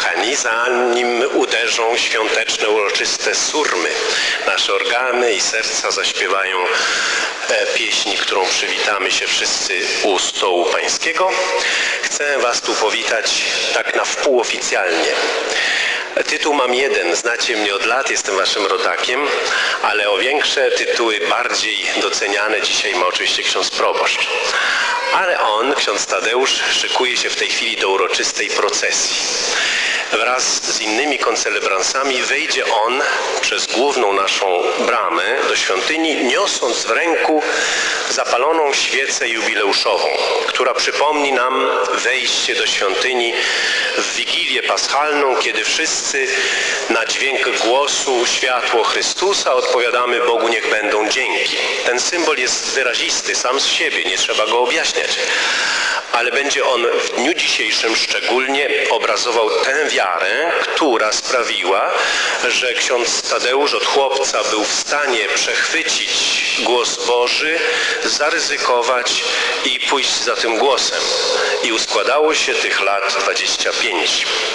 kochani, zanim uderzą świąteczne, uroczyste surmy, nasze organy i serca zaśpiewają pieśń, którą przywitamy się wszyscy u stołu pańskiego, chcę was tu powitać tak na wpół oficjalnie. Tytuł mam jeden, znacie mnie od lat, jestem waszym rodakiem, ale o większe tytuły, bardziej doceniane dzisiaj ma oczywiście ksiądz proboszcz. Ale on, ksiądz Tadeusz, szykuje się w tej chwili do uroczystej procesji. Wraz z innymi koncelebransami wejdzie on przez główną naszą bramę do świątyni, niosąc w ręku zapaloną świecę jubileuszową, która przypomni nam wejście do świątyni w Wigilię Paschalną, kiedy wszyscy na dźwięk głosu światło Chrystusa odpowiadamy Bogu niech będą dzięki. Ten symbol jest wyrazisty sam z siebie, nie trzeba go objaśniać. Ale będzie on w dniu dzisiejszym szczególnie obrazował tę wiarę, która sprawiła, że ksiądz Tadeusz od chłopca był w stanie przechwycić głos Boży, zaryzykować i pójść za tym głosem. I uskładało się tych lat 25.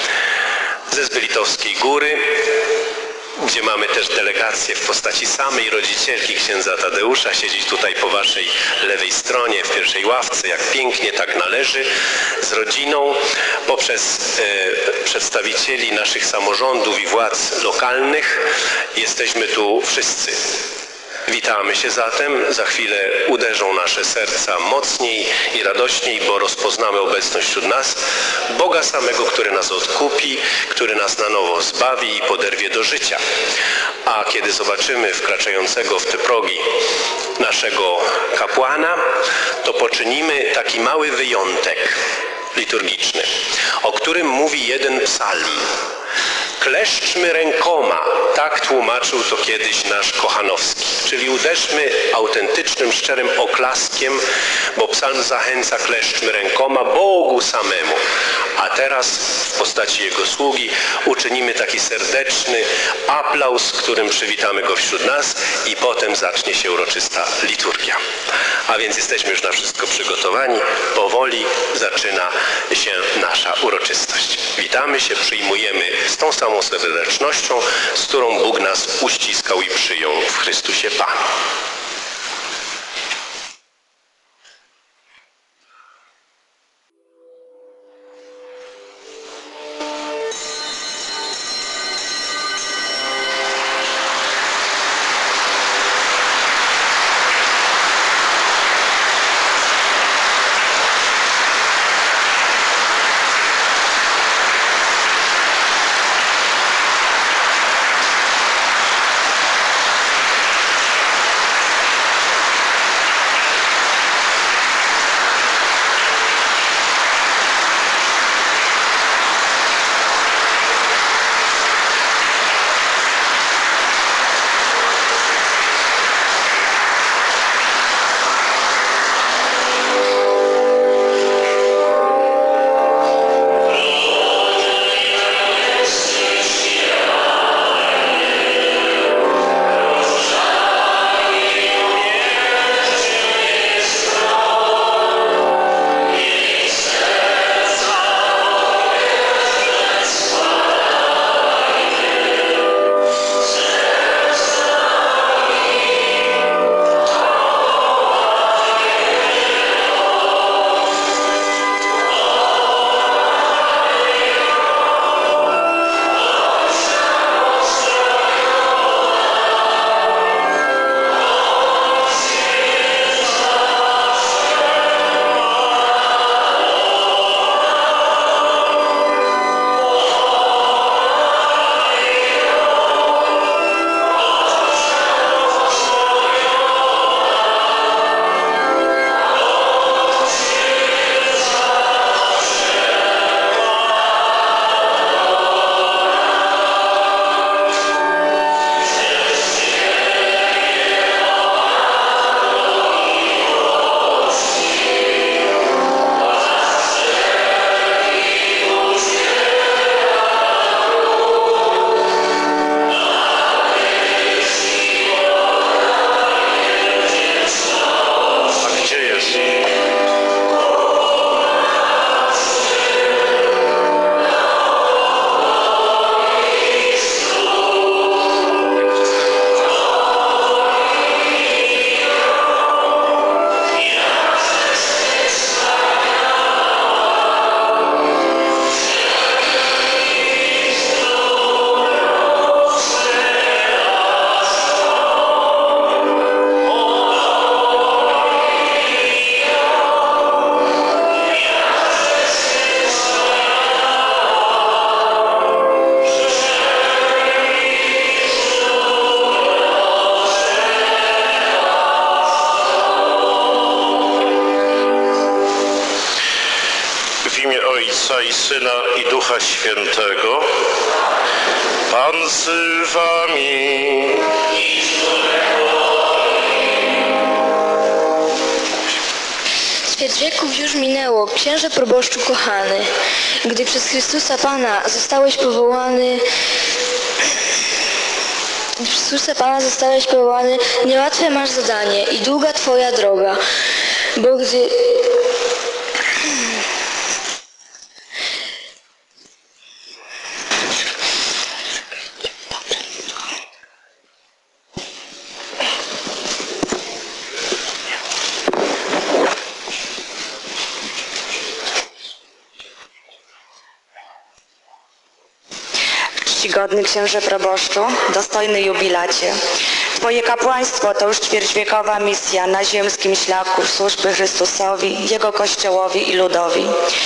Ze Zbylitowskiej Góry, gdzie mamy też delegację w postaci samej rodzicielki księdza Tadeusza, siedzi tutaj po waszej lewej stronie, w pierwszej ławce, jak pięknie, tak należy, z rodziną, poprzez przedstawicieli naszych samorządów i władz lokalnych. Jesteśmy tu wszyscy. Witamy się zatem, za chwilę uderzą nasze serca mocniej i radośniej, bo rozpoznamy obecność wśród nas Boga samego, który nas odkupi, który nas na nowo zbawi i poderwie do życia. A kiedy zobaczymy wkraczającego w te progi naszego kapłana, to poczynimy taki mały wyjątek liturgiczny, o którym mówi jeden psalm. Kleszczmy rękoma, tak tłumaczył to kiedyś nasz Kochanowski. Czyli uderzmy autentycznym, szczerym oklaskiem, bo psalm zachęca kleszczmy rękoma Bogu samemu. A teraz w postaci Jego sługi uczynimy taki serdeczny aplauz, którym przywitamy Go wśród nas i potem zacznie się uroczysta liturgia. A więc jesteśmy już na wszystko przygotowani. Powoli zaczyna się nasza uroczystość. Witamy się, przyjmujemy z tą samą serdecznością, z którą Bóg nas uściskał i przyjął w Chrystusie Panu. Ojca i Syna i Ducha Świętego. Pan z wami. Ćwierć wieków już minęło, księże proboszczu kochany, gdy przez Chrystusa Pana zostałeś powołany, niełatwe masz zadanie i długa Twoja droga, bo gdy... Czcigodny księże proboszczu, dostojny jubilacie. Twoje kapłaństwo to już ćwierćwiekowa misja na ziemskim szlaku służby Chrystusowi, Jego Kościołowi i ludowi.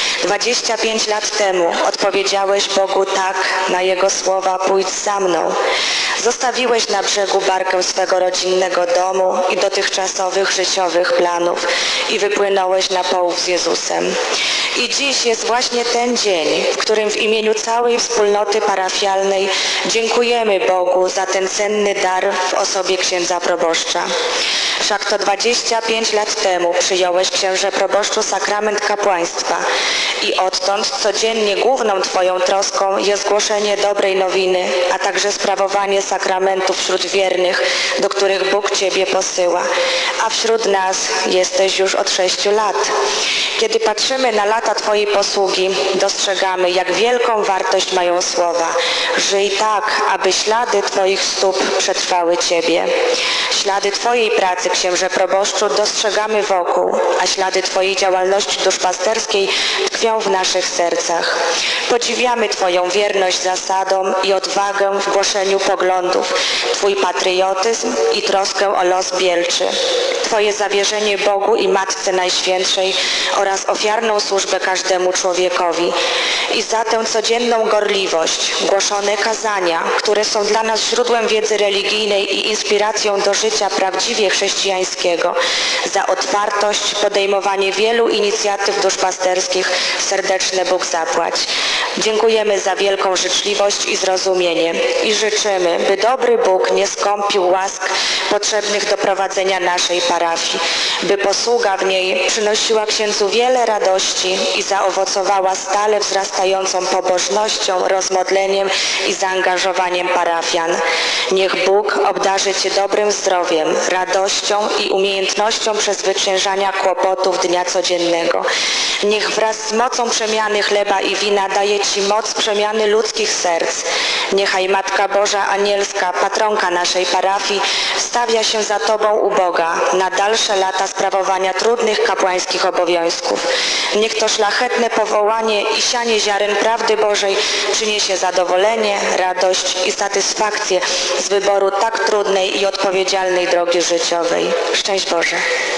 25 lat temu odpowiedziałeś Bogu tak na Jego słowa: pójdź za mną. Zostawiłeś na brzegu barkę swego rodzinnego domu i dotychczasowych życiowych planów i wypłynąłeś na połów z Jezusem. I dziś jest właśnie ten dzień, w którym w imieniu całej wspólnoty parafialnej dziękujemy Bogu za ten cenny dar w osobie księdza proboszcza. Wszak to 25 lat temu przyjąłeś, księże proboszczu, sakrament kapłaństwa i odtąd codziennie główną Twoją troską jest głoszenie dobrej nowiny, a także sprawowanie sakramentów wśród wiernych, do których Bóg Ciebie posyła. A wśród nas jesteś już od 6 lat. Kiedy patrzymy na lata Twojej posługi, dostrzegamy, jak wielką wartość mają słowa. Żyj tak, aby ślady Twoich stóp przetrwały Ciebie. Ślady Twojej pracy, księże proboszczu, dostrzegamy wokół, a ślady Twojej działalności duszpasterskiej tkwią w naszych sercach. Podziwiamy Twoją wierność zasadom i odwagę w głoszeniu poglądów, Twój patriotyzm i troskę o los Bielczy, Twoje zawierzenie Bogu i Matce Najświętszej oraz ofiarną służbę każdemu człowiekowi. I za tę codzienną gorliwość, głoszone kazania, które są dla nas źródłem wiedzy religijnej i inspiracją do życia prawdziwie chrześcijańskiego, za otwartość, podejmowanie wielu inicjatyw duszpasterskich serdeczne Bóg zapłać. Dziękujemy za wielką życzliwość i zrozumienie i życzymy, by dobry Bóg nie skąpił łask potrzebnych do prowadzenia naszej parafii, by posługa w niej przynosiła księdzu wiele radości i zaowocowała stale wzrastającą pobożnością, rozmodleniem i zaangażowaniem parafian. Niech Bóg obdarzy Cię dobrym zdrowiem, radością i umiejętnością przezwyciężania kłopotów dnia codziennego. Niech wraz z mocą przemiany chleba i wina daje Ci moc przemiany ludzkich serc. Niechaj Matka Boża Anielska, patronka naszej parafii, wstawia się za Tobą u Boga na dalsze lata sprawowania trudnych kapłańskich obowiązków. Niech to szlachetne powołanie i sianie ziaren prawdy Bożej przyniesie zadowolenie, radość i satysfakcję z wyboru tak trudnej i odpowiedzialnej drogi życiowej. Szczęść Boże!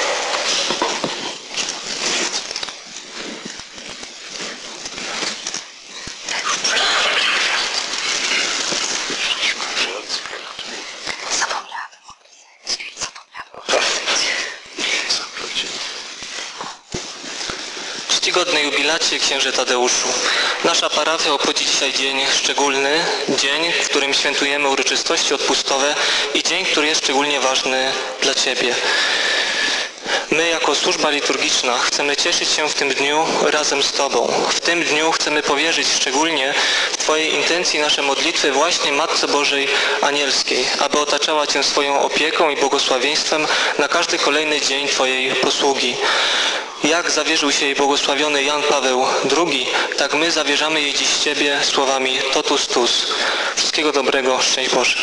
Czcigodny jubilacie, księże Tadeuszu, nasza parafia obchodzi dzisiaj dzień szczególny, dzień, w którym świętujemy uroczystości odpustowe i dzień, który jest szczególnie ważny dla Ciebie. My jako służba liturgiczna chcemy cieszyć się w tym dniu razem z Tobą. W tym dniu chcemy powierzyć szczególnie w Twojej intencji nasze modlitwy właśnie Matce Bożej Anielskiej, aby otaczała Cię swoją opieką i błogosławieństwem na każdy kolejny dzień Twojej posługi. Jak zawierzył się jej błogosławiony Jan Paweł II, tak my zawierzamy jej dziś Ciebie słowami totus tus. Wszystkiego dobrego, szczęść Boże.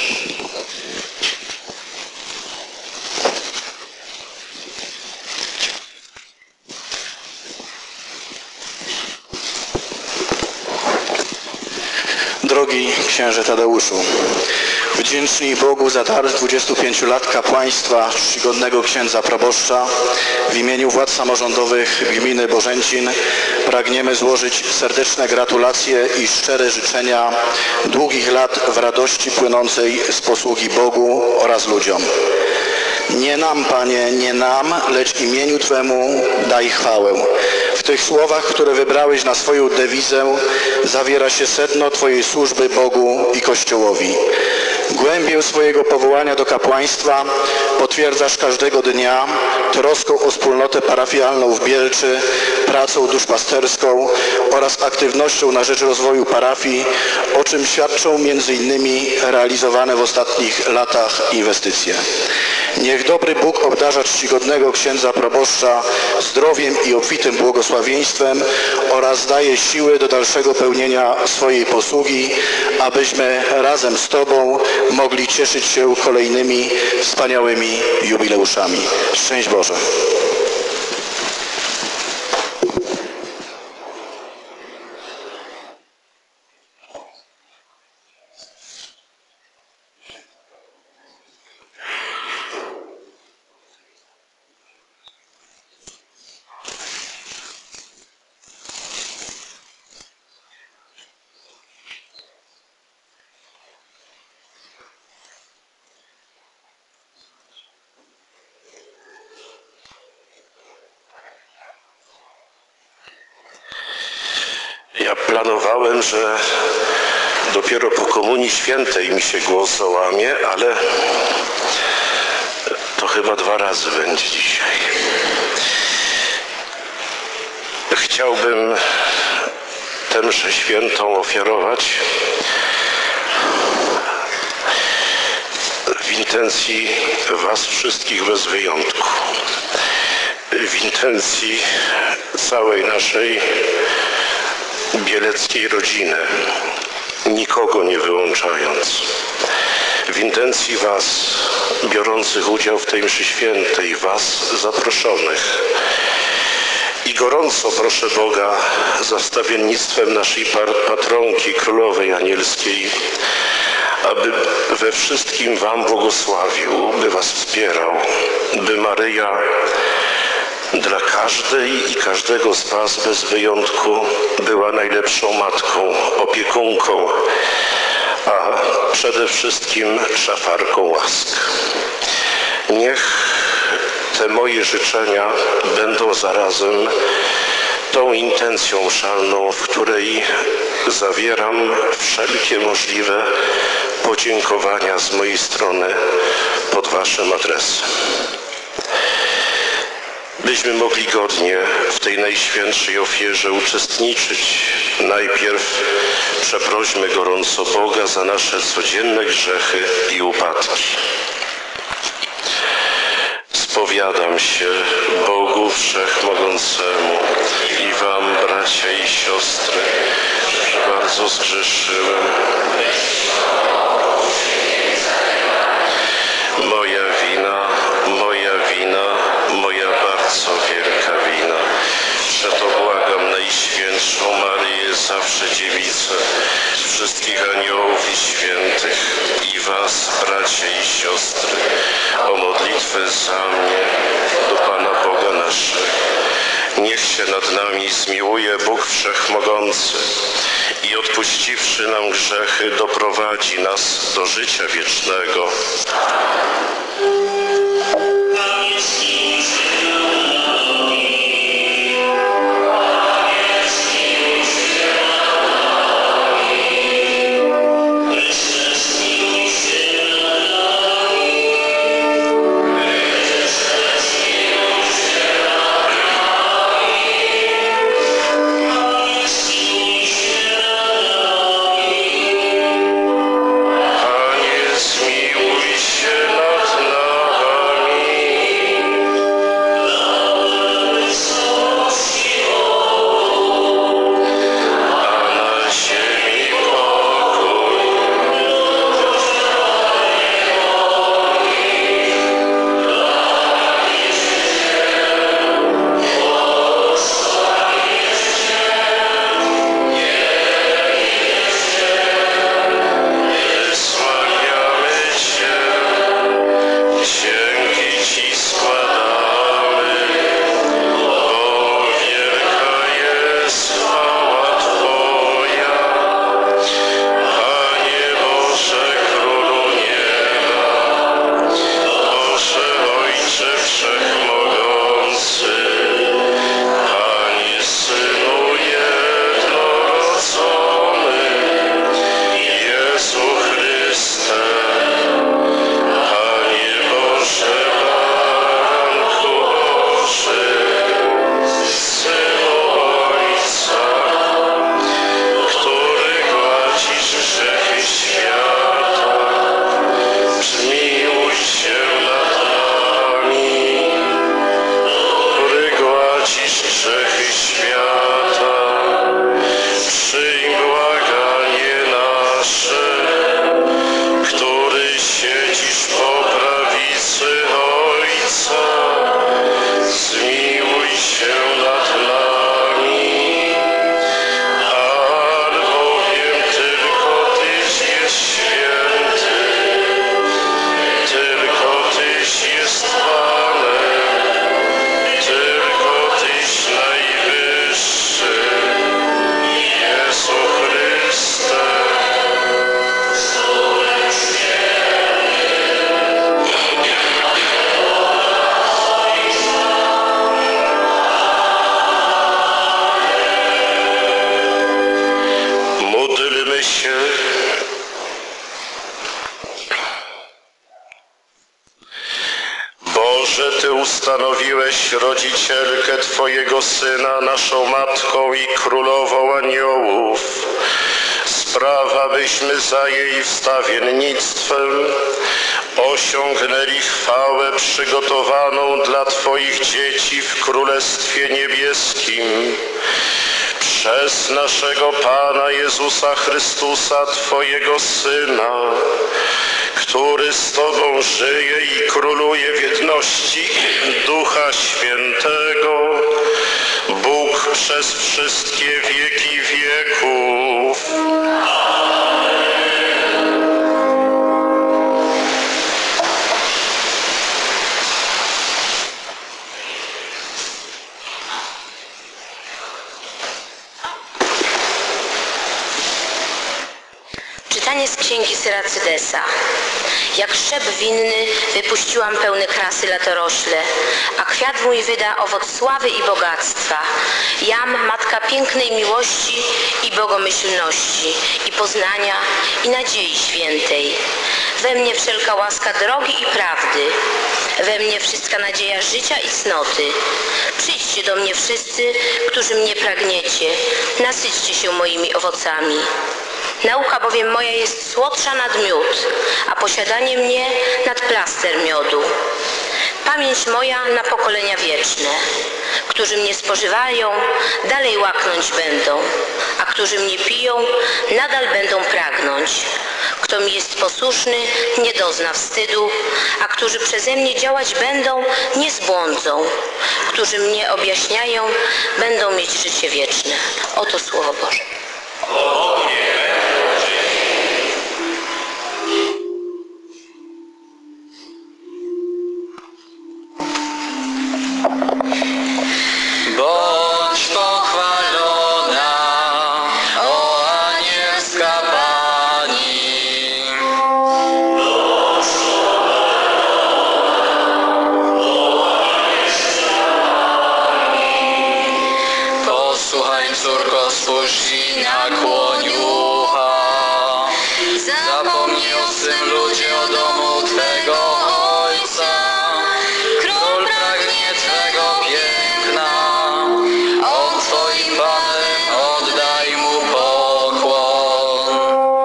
Drogi księże Tadeuszu, wdzięczni Bogu za dar 25 lat kapłaństwa czcigodnego księdza proboszcza, w imieniu władz samorządowych gminy Bożęcin pragniemy złożyć serdeczne gratulacje i szczere życzenia długich lat w radości płynącej z posługi Bogu oraz ludziom. Nie nam, Panie, nie nam, lecz imieniu Twemu daj chwałę. W tych słowach, które wybrałeś na swoją dewizę, zawiera się sedno Twojej służby Bogu i Kościołowi. Głębię swojego powołania do kapłaństwa potwierdzasz każdego dnia troską o wspólnotę parafialną w Bielczy, pracą duszpasterską oraz aktywnością na rzecz rozwoju parafii, o czym świadczą m.in. realizowane w ostatnich latach inwestycje. Niech dobry Bóg obdarza czcigodnego księdza proboszcza zdrowiem i obfitym błogosławieństwem oraz daje siły do dalszego pełnienia swojej posługi, abyśmy razem z Tobą mogli cieszyć się kolejnymi wspaniałymi jubileuszami. Szczęść Boże! Ja planowałem, że dopiero po Komunii Świętej mi się głos załamie, ale to chyba 2 razy będzie dzisiaj. Chciałbym tę mszę świętą ofiarować w intencji Was wszystkich bez wyjątku, w intencji całej naszej bieleckiej rodziny, nikogo nie wyłączając, w intencji Was biorących udział w tej mszy świętej, Was zaproszonych. I gorąco proszę Boga za wstawiennictwem naszej patronki Królowej Anielskiej, aby we wszystkim Wam błogosławił, by Was wspierał, by Maryja dla każdej i każdego z Was bez wyjątku była najlepszą matką, opiekunką, a przede wszystkim szafarką łask. Niech te moje życzenia będą zarazem tą intencją mszalną, w której zawieram wszelkie możliwe podziękowania z mojej strony pod Waszym adresem. Byśmy mogli godnie w tej najświętszej ofierze uczestniczyć. Najpierw przeprośmy gorąco Boga za nasze codzienne grzechy i upadki. Spowiadam się Bogu Wszechmogącemu i Wam, bracia i siostry, że bardzo zgrzeszyłem. Moja wina, moja bardzo wielka wina. Przeto błagam Najświętszą Maryję, zawsze Dziewicę, wszystkich aniołów i świętych i Was, bracia i siostry, o modlitwę za mnie do Pana Boga naszego. Niech się nad nami zmiłuje Bóg Wszechmogący i odpuściwszy nam grzechy, doprowadzi nas do życia wiecznego. Panie, zmiłuj się nad nami. Módlmy się. Boże, Ty ustanowiłeś rodzicielkę Twojego Syna, naszą Matką i Królową aniołów. Spraw, abyśmy za jej wstawiennictwem osiągnęli chwałę przygotowaną dla Twoich dzieci w Królestwie Niebieskim. Przez naszego Pana Jezusa Chrystusa, Twojego Syna, który z Tobą żyje i króluje w jedności Ducha Świętego, Bóg przez wszystkie wieki wieków. Czytanie z księgi Syracydesa. Jak szczep winny wypuściłam pełne krasy latorośle, a kwiat mój wyda owoc sławy i bogactwa. Jam, matka pięknej miłości i bogomyślności, i poznania, i nadziei świętej. We mnie wszelka łaska drogi i prawdy, we mnie wszystka nadzieja życia i cnoty. Przyjdźcie do mnie wszyscy, którzy mnie pragniecie, nasyćcie się moimi owocami. Nauka bowiem moja jest słodsza nad miód, a posiadanie mnie nad plaster miodu. Pamięć moja na pokolenia wieczne. Którzy mnie spożywają, dalej łaknąć będą, a którzy mnie piją, nadal będą pragnąć. Kto mi jest posłuszny, nie dozna wstydu, a którzy przeze mnie działać będą, nie zbłądzą. Którzy mnie objaśniają, będą mieć życie wieczne. Oto Słowo Boże. Bądź pochwalona, o anielska Pani. Posłuchaj, córko, spójrz i nakłoń ucha. Zapomnij o swym ludzie, o domu Twego Ojca. Król pragnie Twego piękna. On Twoim Panem, oddaj Mu pokłon.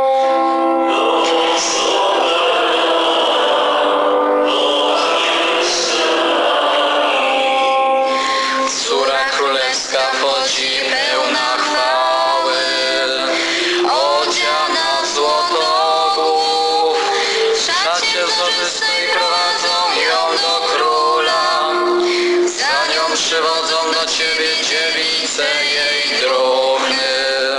Córa królewska wchodzi pełna chwały, odziana w złotogłów. W szacie złotystej prowadzą ją do króla, za nią przywodzą do Ciebie dziewice jej druhny.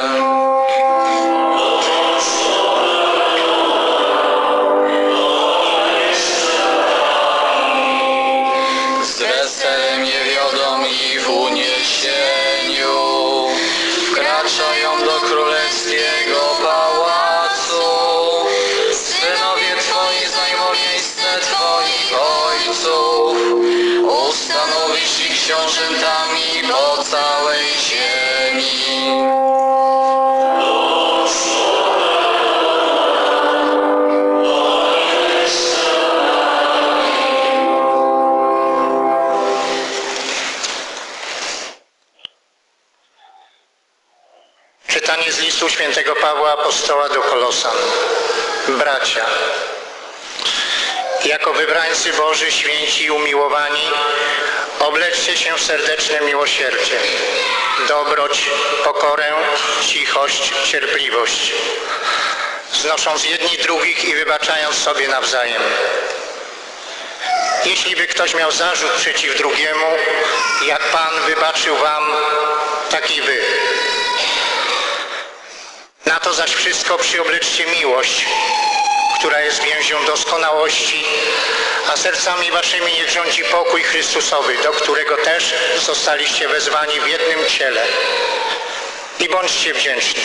Z weselem je wiodą i w uniesieniu wkraczają do królewskiego pałacu. Synowie Twoi zajmą miejsce Twoich ojców, ustanowisz ich książętami po całej ziemi. Czytanie z listu świętego Pawła Apostoła do Kolosan. Bracia, jako wybrańcy Boży, święci i umiłowani, obleczcie się w serdeczne miłosierdzie, dobroć, pokorę, cichość, cierpliwość, znosząc jedni drugich i wybaczając sobie nawzajem. Jeśli by ktoś miał zarzut przeciw drugiemu, jak Pan wybaczył wam, tak i wy. Na to zaś wszystko przyobleczcie miłość, która jest więzią doskonałości, a sercami waszymi niech rządzi pokój Chrystusowy, do którego też zostaliście wezwani w jednym ciele. I bądźcie wdzięczni.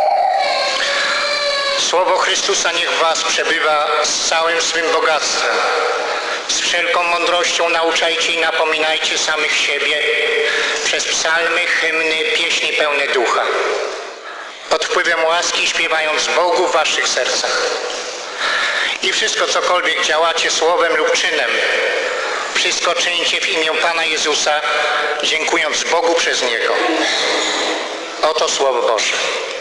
Słowo Chrystusa niech w was przebywa z całym swym bogactwem. Z wszelką mądrością nauczajcie i napominajcie samych siebie przez psalmy, hymny, pieśni pełne ducha. pod wpływem łaski, śpiewając Bogu w waszych sercach. I wszystko, cokolwiek działacie słowem lub czynem, wszystko czyńcie w imię Pana Jezusa, dziękując Bogu przez Niego. Oto Słowo Boże.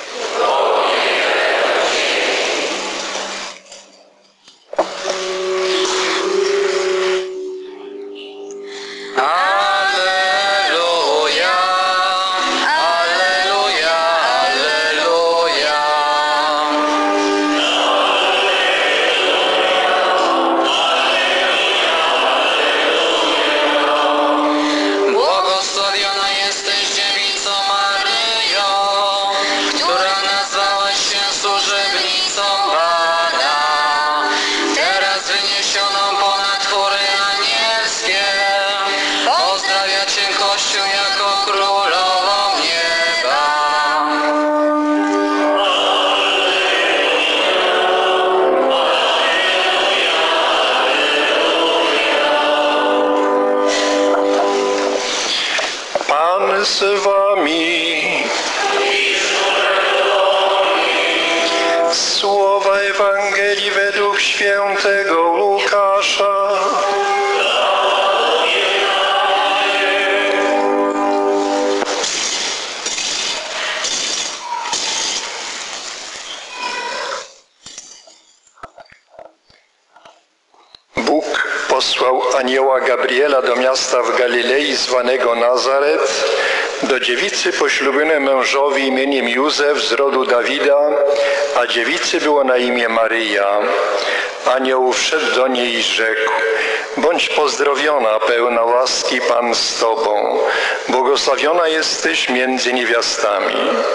z wami. Słowa Ewangelii według świętego Łukasza. Bóg posłał anioła Gabriela do miasta w Galilei zwanego Nazaret, do dziewicy poślubionej mężowi imieniem Józef z rodu Dawida, a dziewicy było na imię Maryja. Anioł wszedł do niej i rzekł: bądź pozdrowiona, pełna łaski, Pan z Tobą, błogosławiona jesteś między niewiastami.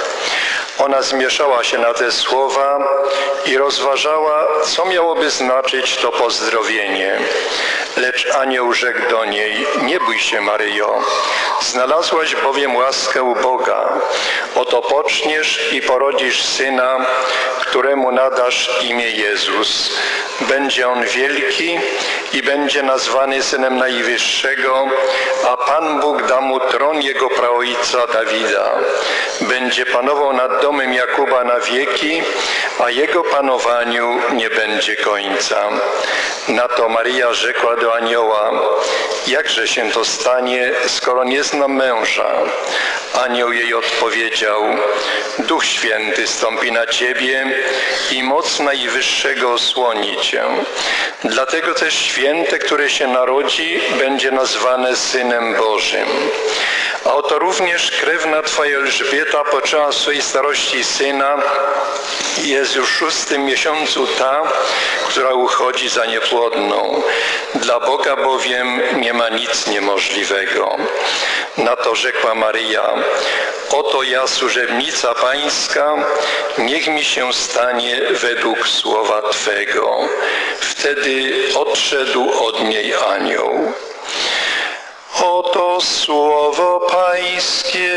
Ona zmieszała się na te słowa i rozważała, co miałoby znaczyć to pozdrowienie. Lecz anioł rzekł do niej: nie bój się, Maryjo, znalazłaś bowiem łaskę u Boga. Oto poczniesz i porodzisz syna, któremu nadasz imię Jezus. Będzie on wielki i będzie nazwany Synem Najwyższego, a Pan Bóg da mu tron jego praojca Dawida. Będzie panował nad domem Jakuba na wieki, a jego panowaniu nie będzie końca. Na to Maryja rzekła do anioła: jakże się to stanie, skoro nie znam męża? Anioł jej odpowiedział: Duch Święty stąpi na ciebie i moc Najwyższego osłoni cię. Dlatego też święte, które się narodzi, będzie nazwane Synem Bożym. A oto również krewna twoja Elżbieta poczęła w swojej starości syna i jest już w 6. miesiącu ta, która uchodzi za niepłodną. Dla Boga bowiem nie ma nic niemożliwego. Na to rzekła Maryja: oto ja, służebnica Pańska, niech mi się stanie według słowa Twego. Wtedy odszedł od niej anioł. Oto słowo Pańskie.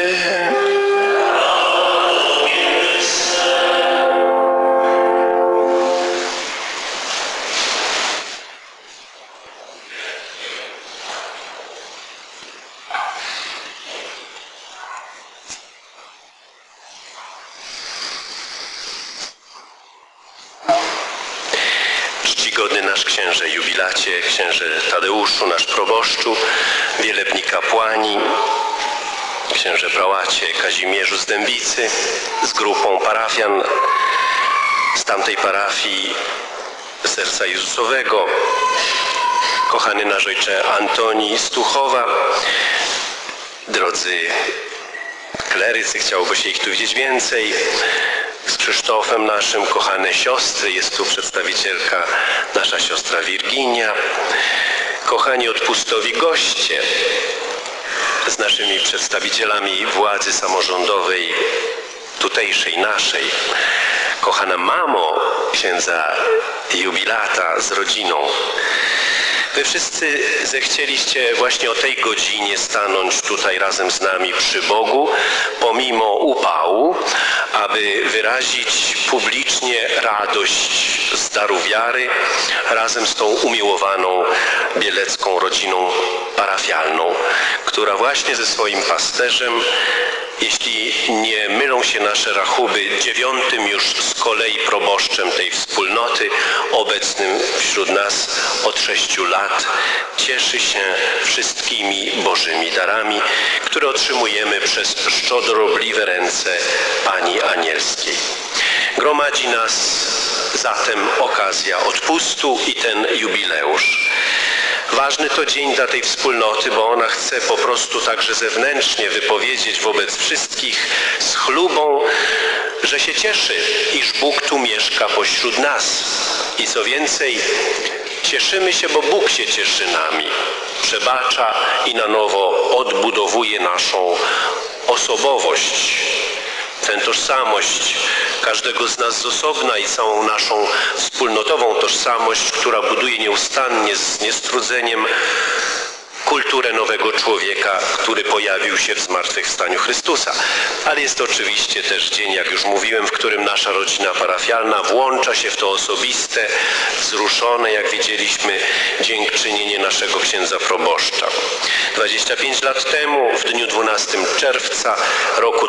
Czcigodny nasz księże jubilacie, księże Tadeuszu, nasz proboszczu, wielebni kapłani, księże prałacie Kazimierzu z Dębicy, z grupą parafian z tamtej parafii Serca Jezusowego, kochany nasz ojcze Antoni z Tuchowa, drodzy klerycy, chciałoby się ich tu widzieć więcej, z Krzysztofem naszym, kochane siostry, jest tu przedstawicielka, nasza siostra Wirginia, kochani odpustowi goście, z naszymi przedstawicielami władzy samorządowej, tutejszej, naszej, kochana mamo księdza jubilata z rodziną. Wy wszyscy zechcieliście właśnie o tej godzinie stanąć tutaj razem z nami przy Bogu, pomimo upału, aby wyrazić publicznie radość z daru wiary razem z tą umiłowaną bielecką rodziną parafialną, która właśnie ze swoim pasterzem Jeśli nie mylą się nasze rachuby, 9. już z kolei proboszczem tej wspólnoty, obecnym wśród nas od 6 lat, cieszy się wszystkimi Bożymi darami, które otrzymujemy przez szczodrobliwe ręce Pani Anielskiej. Gromadzi nas zatem okazja odpustu i ten jubileusz. Ważny to dzień dla tej wspólnoty, bo ona chce po prostu także zewnętrznie wypowiedzieć wobec wszystkich z chlubą, że się cieszy, iż Bóg tu mieszka pośród nas. I co więcej, cieszymy się, bo Bóg się cieszy nami. Przebacza i na nowo odbudowuje naszą osobowość, tę tożsamość każdego z nas z osobna i całą naszą wspólnotową tożsamość, która buduje nieustannie z niestrudzeniem kulturę nowego człowieka, który pojawił się w zmartwychwstaniu Chrystusa. Ale jest to oczywiście też dzień, jak już mówiłem, w którym nasza rodzina parafialna włącza się w to osobiste, wzruszone, jak widzieliśmy, dziękczynienie naszego księdza proboszcza. 25 lat temu, w dniu 12 czerwca roku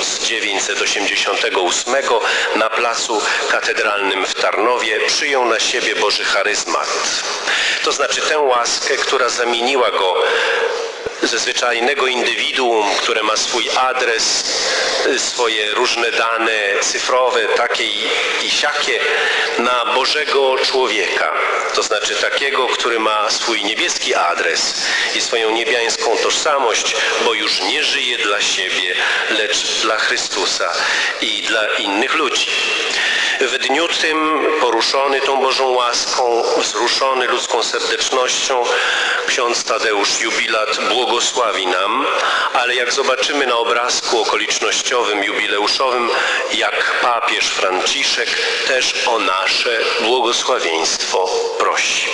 1988 na placu katedralnym w Tarnowie przyjął na siebie Boży charyzmat. To znaczy tę łaskę, która zamieniła go ze zwyczajnego indywiduum, które ma swój adres, swoje różne dane cyfrowe, takie i siakie, na Bożego człowieka. To znaczy takiego, który ma swój niebieski adres i swoją niebiańską tożsamość, bo już nie żyje dla siebie, lecz dla Chrystusa i dla innych ludzi. W dniu tym, poruszony tą Bożą łaską, wzruszony ludzką serdecznością, ksiądz Tadeusz Jubilat błogosławi nam, ale jak zobaczymy na obrazku okolicznościowym, jubileuszowym, jak papież Franciszek też o nasze błogosławieństwo prosi.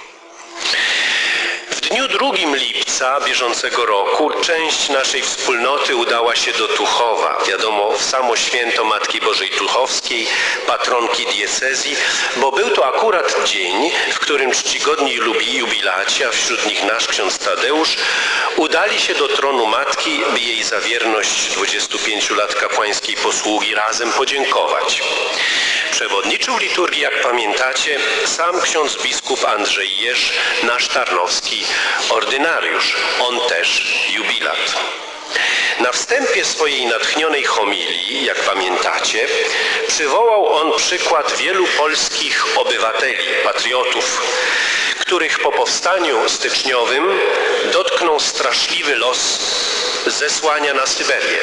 W dniu 2 lipca bieżącego roku część naszej wspólnoty udała się do Tuchowa. Wiadomo, w samo święto Matki Bożej Tuchowskiej, patronki diecezji, bo był to akurat dzień, w którym czcigodni jubilaci, a wśród nich nasz ksiądz Tadeusz, udali się do tronu Matki, by jej za wierność 25 lat kapłańskiej posługi razem podziękować. Przewodniczył liturgii, jak pamiętacie, sam ksiądz biskup Andrzej Jerz, nasz tarnowski ordynariusz. On też jubilat. Na wstępie swojej natchnionej homilii, jak pamiętacie, przywołał on przykład wielu polskich obywateli, patriotów, których po powstaniu styczniowym dotknął straszliwy los zesłania na Syberię.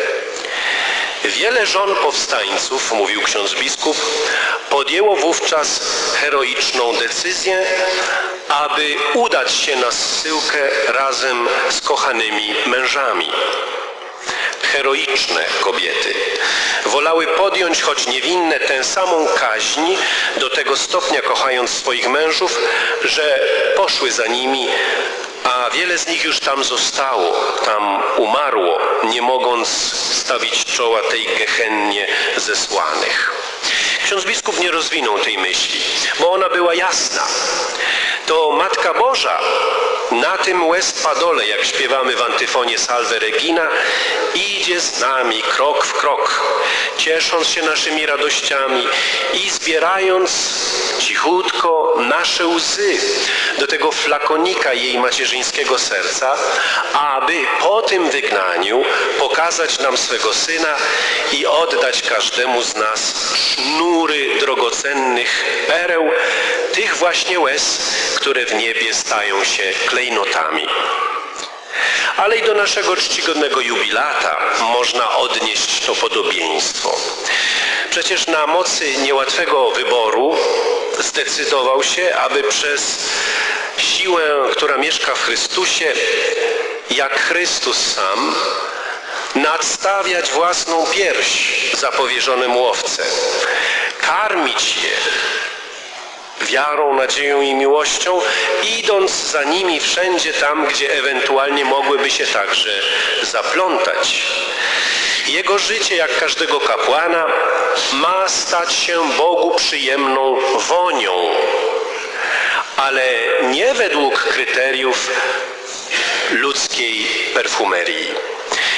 Wiele żon powstańców, mówił ksiądz biskup, podjęło wówczas heroiczną decyzję, aby udać się na zsyłkę razem z kochanymi mężami. Heroiczne kobiety wolały podjąć, choć niewinne, tę samą kaźń, do tego stopnia kochając swoich mężów, że poszły za nimi, a wiele z nich już tam zostało, tam umarło, nie mogąc stawić czoła tej gehennie zesłanych. Ksiądz biskup nie rozwinął tej myśli, bo ona była jasna. To Matka Boża na tym łez padole, jak śpiewamy w antyfonie Salve Regina, idzie z nami krok w krok, ciesząc się naszymi radościami i zbierając cichutko nasze łzy do tego flakonika jej macierzyńskiego serca, aby po tym wygnaniu pokazać nam swego Syna i oddać każdemu z nas sznury drogocennych pereł, tych właśnie łez, które w niebie stają się klejnotami. Ale i do naszego czcigodnego jubilata można odnieść to podobieństwo. Przecież na mocy niełatwego wyboru zdecydował się, aby przez siłę, która mieszka w Chrystusie, jak Chrystus sam, nadstawiać własną pierś zapowierzonemu owce, karmić je wiarą, nadzieją i miłością, idąc za nimi wszędzie tam, gdzie ewentualnie mogłyby się także zaplątać. Jego życie, jak każdego kapłana, ma stać się Bogu przyjemną wonią, ale nie według kryteriów ludzkiej perfumerii.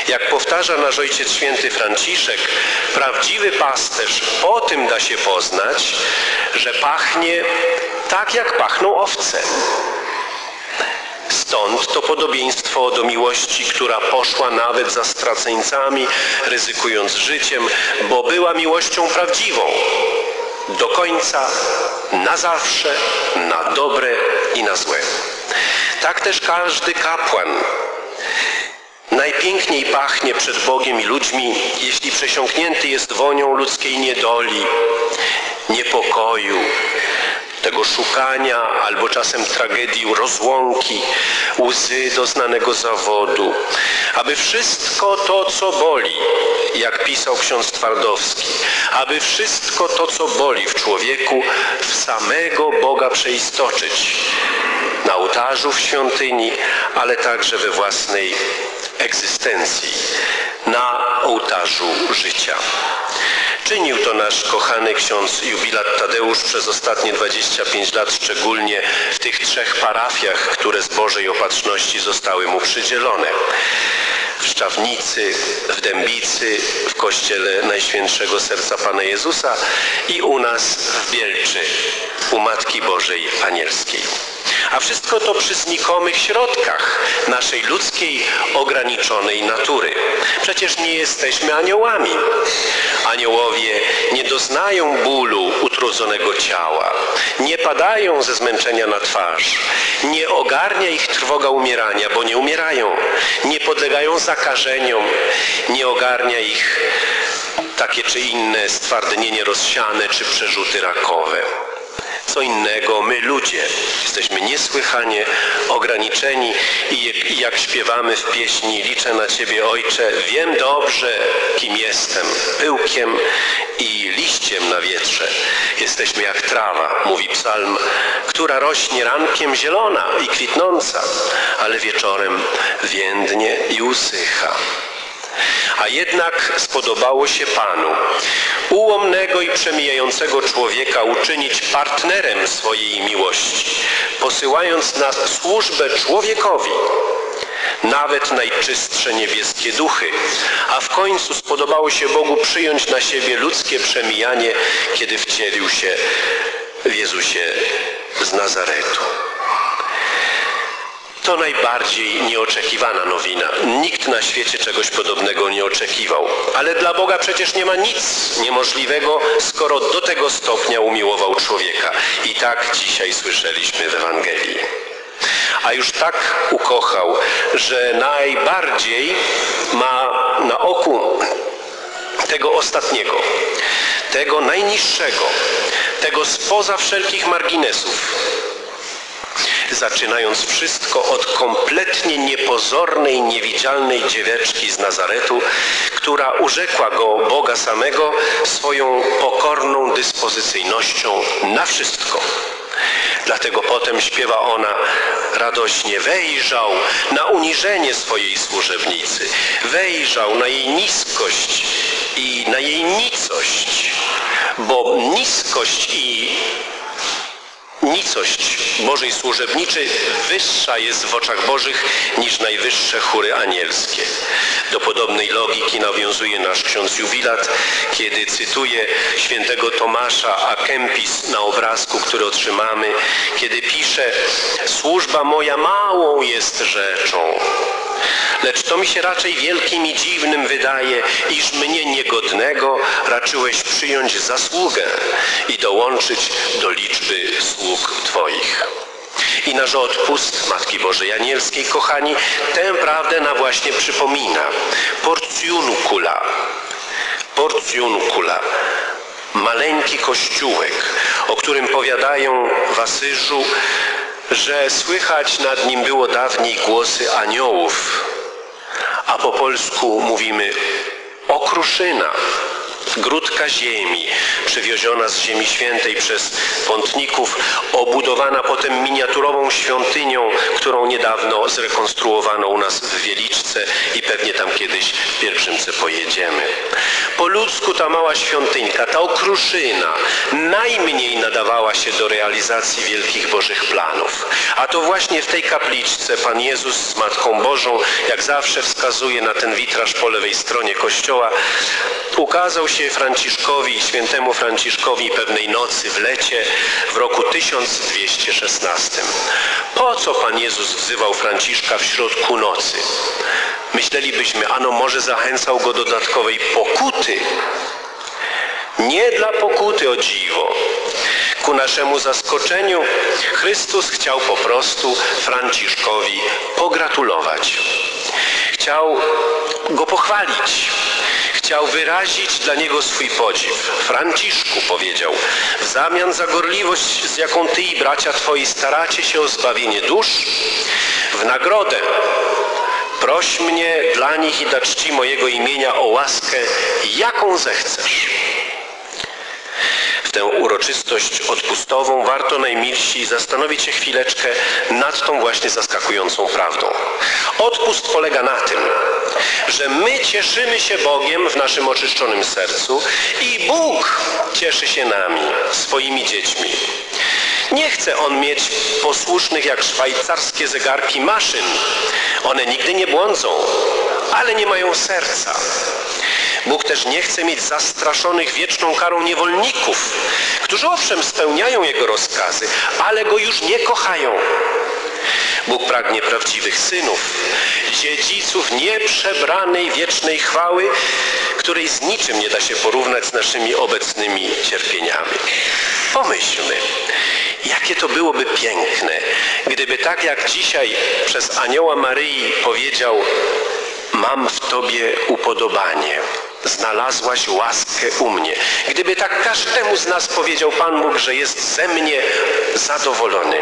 Jak powtarza nasz Ojciec Święty Franciszek, prawdziwy pasterz po tym da się poznać, że pachnie tak, jak pachną owce. Stąd to podobieństwo do miłości, która poszła nawet za straceńcami, ryzykując życiem, bo była miłością prawdziwą. Do końca, na zawsze, na dobre i na złe. Tak też każdy kapłan najpiękniej pachnie przed Bogiem i ludźmi, jeśli przesiąknięty jest wonią ludzkiej niedoli, niepokoju, tego szukania albo czasem tragedii rozłąki, łzy doznanego zawodu. Aby wszystko to, co boli, jak pisał ksiądz Twardowski, aby wszystko to, co boli w człowieku, w samego Boga przeistoczyć. Na ołtarzu w świątyni, ale także we własnej egzystencji, na ołtarzu życia. Czynił to nasz kochany ksiądz jubilat Tadeusz przez ostatnie 25 lat, szczególnie w tych 3 parafiach, które z Bożej opatrzności zostały mu przydzielone. W Szczawnicy, w Dębicy, w Kościele Najświętszego Serca Pana Jezusa i u nas w Bielczy, u Matki Bożej Anielskiej. A wszystko to przy znikomych środkach naszej ludzkiej, ograniczonej natury. Przecież nie jesteśmy aniołami. Aniołowie nie doznają bólu utrudzonego ciała, nie padają ze zmęczenia na twarz, nie ogarnia ich trwoga umierania, bo nie umierają, nie podlegają zakażeniom, nie ogarnia ich takie czy inne stwardnienie rozsiane czy przerzuty rakowe. Co innego, my ludzie jesteśmy niesłychanie ograniczeni i jak śpiewamy w pieśni Liczę na Ciebie, Ojcze, wiem dobrze, kim jestem, pyłkiem i liściem na wietrze. Jesteśmy jak trawa, mówi psalm, która rośnie rankiem zielona i kwitnąca, ale wieczorem więdnie i usycha. A jednak spodobało się Panu ułomnego i przemijającego człowieka uczynić partnerem swojej miłości, posyłając na służbę człowiekowi nawet najczystsze niebieskie duchy, a w końcu spodobało się Bogu przyjąć na siebie ludzkie przemijanie, kiedy wcielił się w Jezusie z Nazaretu. To najbardziej nieoczekiwana nowina. Nikt na świecie czegoś podobnego nie oczekiwał. Ale dla Boga przecież nie ma nic niemożliwego, skoro do tego stopnia umiłował człowieka. I tak dzisiaj słyszeliśmy w Ewangelii. A już tak ukochał, że najbardziej ma na oku tego ostatniego, tego najniższego, tego spoza wszelkich marginesów, zaczynając wszystko od kompletnie niepozornej, niewidzialnej dzieweczki z Nazaretu, która urzekła go, Boga samego, swoją pokorną dyspozycyjnością na wszystko. Dlatego potem śpiewa ona radośnie: wejrzał na uniżenie swojej służebnicy, wejrzał na jej niskość i na jej nicość, bo niskość i nicość Bożej służebnicy wyższa jest w oczach Bożych niż najwyższe chóry anielskie. Do podobnej logiki nawiązuje nasz ksiądz jubilat, kiedy cytuje świętego Tomasza a Kempis na obrazku, który otrzymamy, kiedy pisze: służba moja małą jest rzeczą, lecz to mi się raczej wielkim i dziwnym wydaje, iż mnie niegodnego raczyłeś przyjąć zasługę i dołączyć do liczby sług Twoich. I nasz odpust Matki Bożej Anielskiej, kochani, tę prawdę nam właśnie przypomina. Porcjunkula, maleńki kościółek, o którym powiadają w Asyżu, że słychać nad nim było dawniej głosy aniołów, a po polsku mówimy okruszyna. Grudka ziemi, przywieziona z Ziemi Świętej przez pątników, obudowana potem miniaturową świątynią, którą niedawno zrekonstruowano u nas w Wieliczce i pewnie tam kiedyś w pielgrzymce pojedziemy. Po ludzku ta mała świątynka, ta okruszyna najmniej nadawała się do realizacji wielkich Bożych planów. A to właśnie w tej kapliczce Pan Jezus z Matką Bożą, jak zawsze wskazuje na ten witraż po lewej stronie kościoła, ukazał się Franciszkowi, świętemu Franciszkowi pewnej nocy w lecie w roku 1216. Po co Pan Jezus wzywał Franciszka w środku nocy? Myślelibyśmy, ano może zachęcał go do dodatkowej pokuty. Nie dla pokuty, o dziwo. Ku naszemu zaskoczeniu Chrystus chciał po prostu Franciszkowi pogratulować. Chciał go pochwalić. Chciał wyrazić dla niego swój podziw. Franciszku, powiedział, w zamian za gorliwość, z jaką ty i bracia twoi staracie się o zbawienie dusz, w nagrodę proś mnie dla nich i dla czci mojego imienia o łaskę, jaką zechcesz. W tę uroczystość odpustową warto najmilsi zastanowić się chwileczkę nad tą właśnie zaskakującą prawdą. Odpust polega na tym, że my cieszymy się Bogiem w naszym oczyszczonym sercu i Bóg cieszy się nami, swoimi dziećmi. Nie chce On mieć posłusznych jak szwajcarskie zegarki maszyn. One nigdy nie błądzą, ale nie mają serca. Bóg też nie chce mieć zastraszonych wieczną karą niewolników, którzy owszem spełniają Jego rozkazy, ale Go już nie kochają. Bóg pragnie prawdziwych synów, dziedziców nieprzebranej wiecznej chwały, której z niczym nie da się porównać z naszymi obecnymi cierpieniami. Pomyślmy, jakie to byłoby piękne, gdyby tak jak dzisiaj przez anioła Maryi powiedział: mam w Tobie upodobanie, znalazłaś łaskę u mnie. Gdyby tak każdemu z nas powiedział Pan Bóg, że jest ze mnie zadowolony.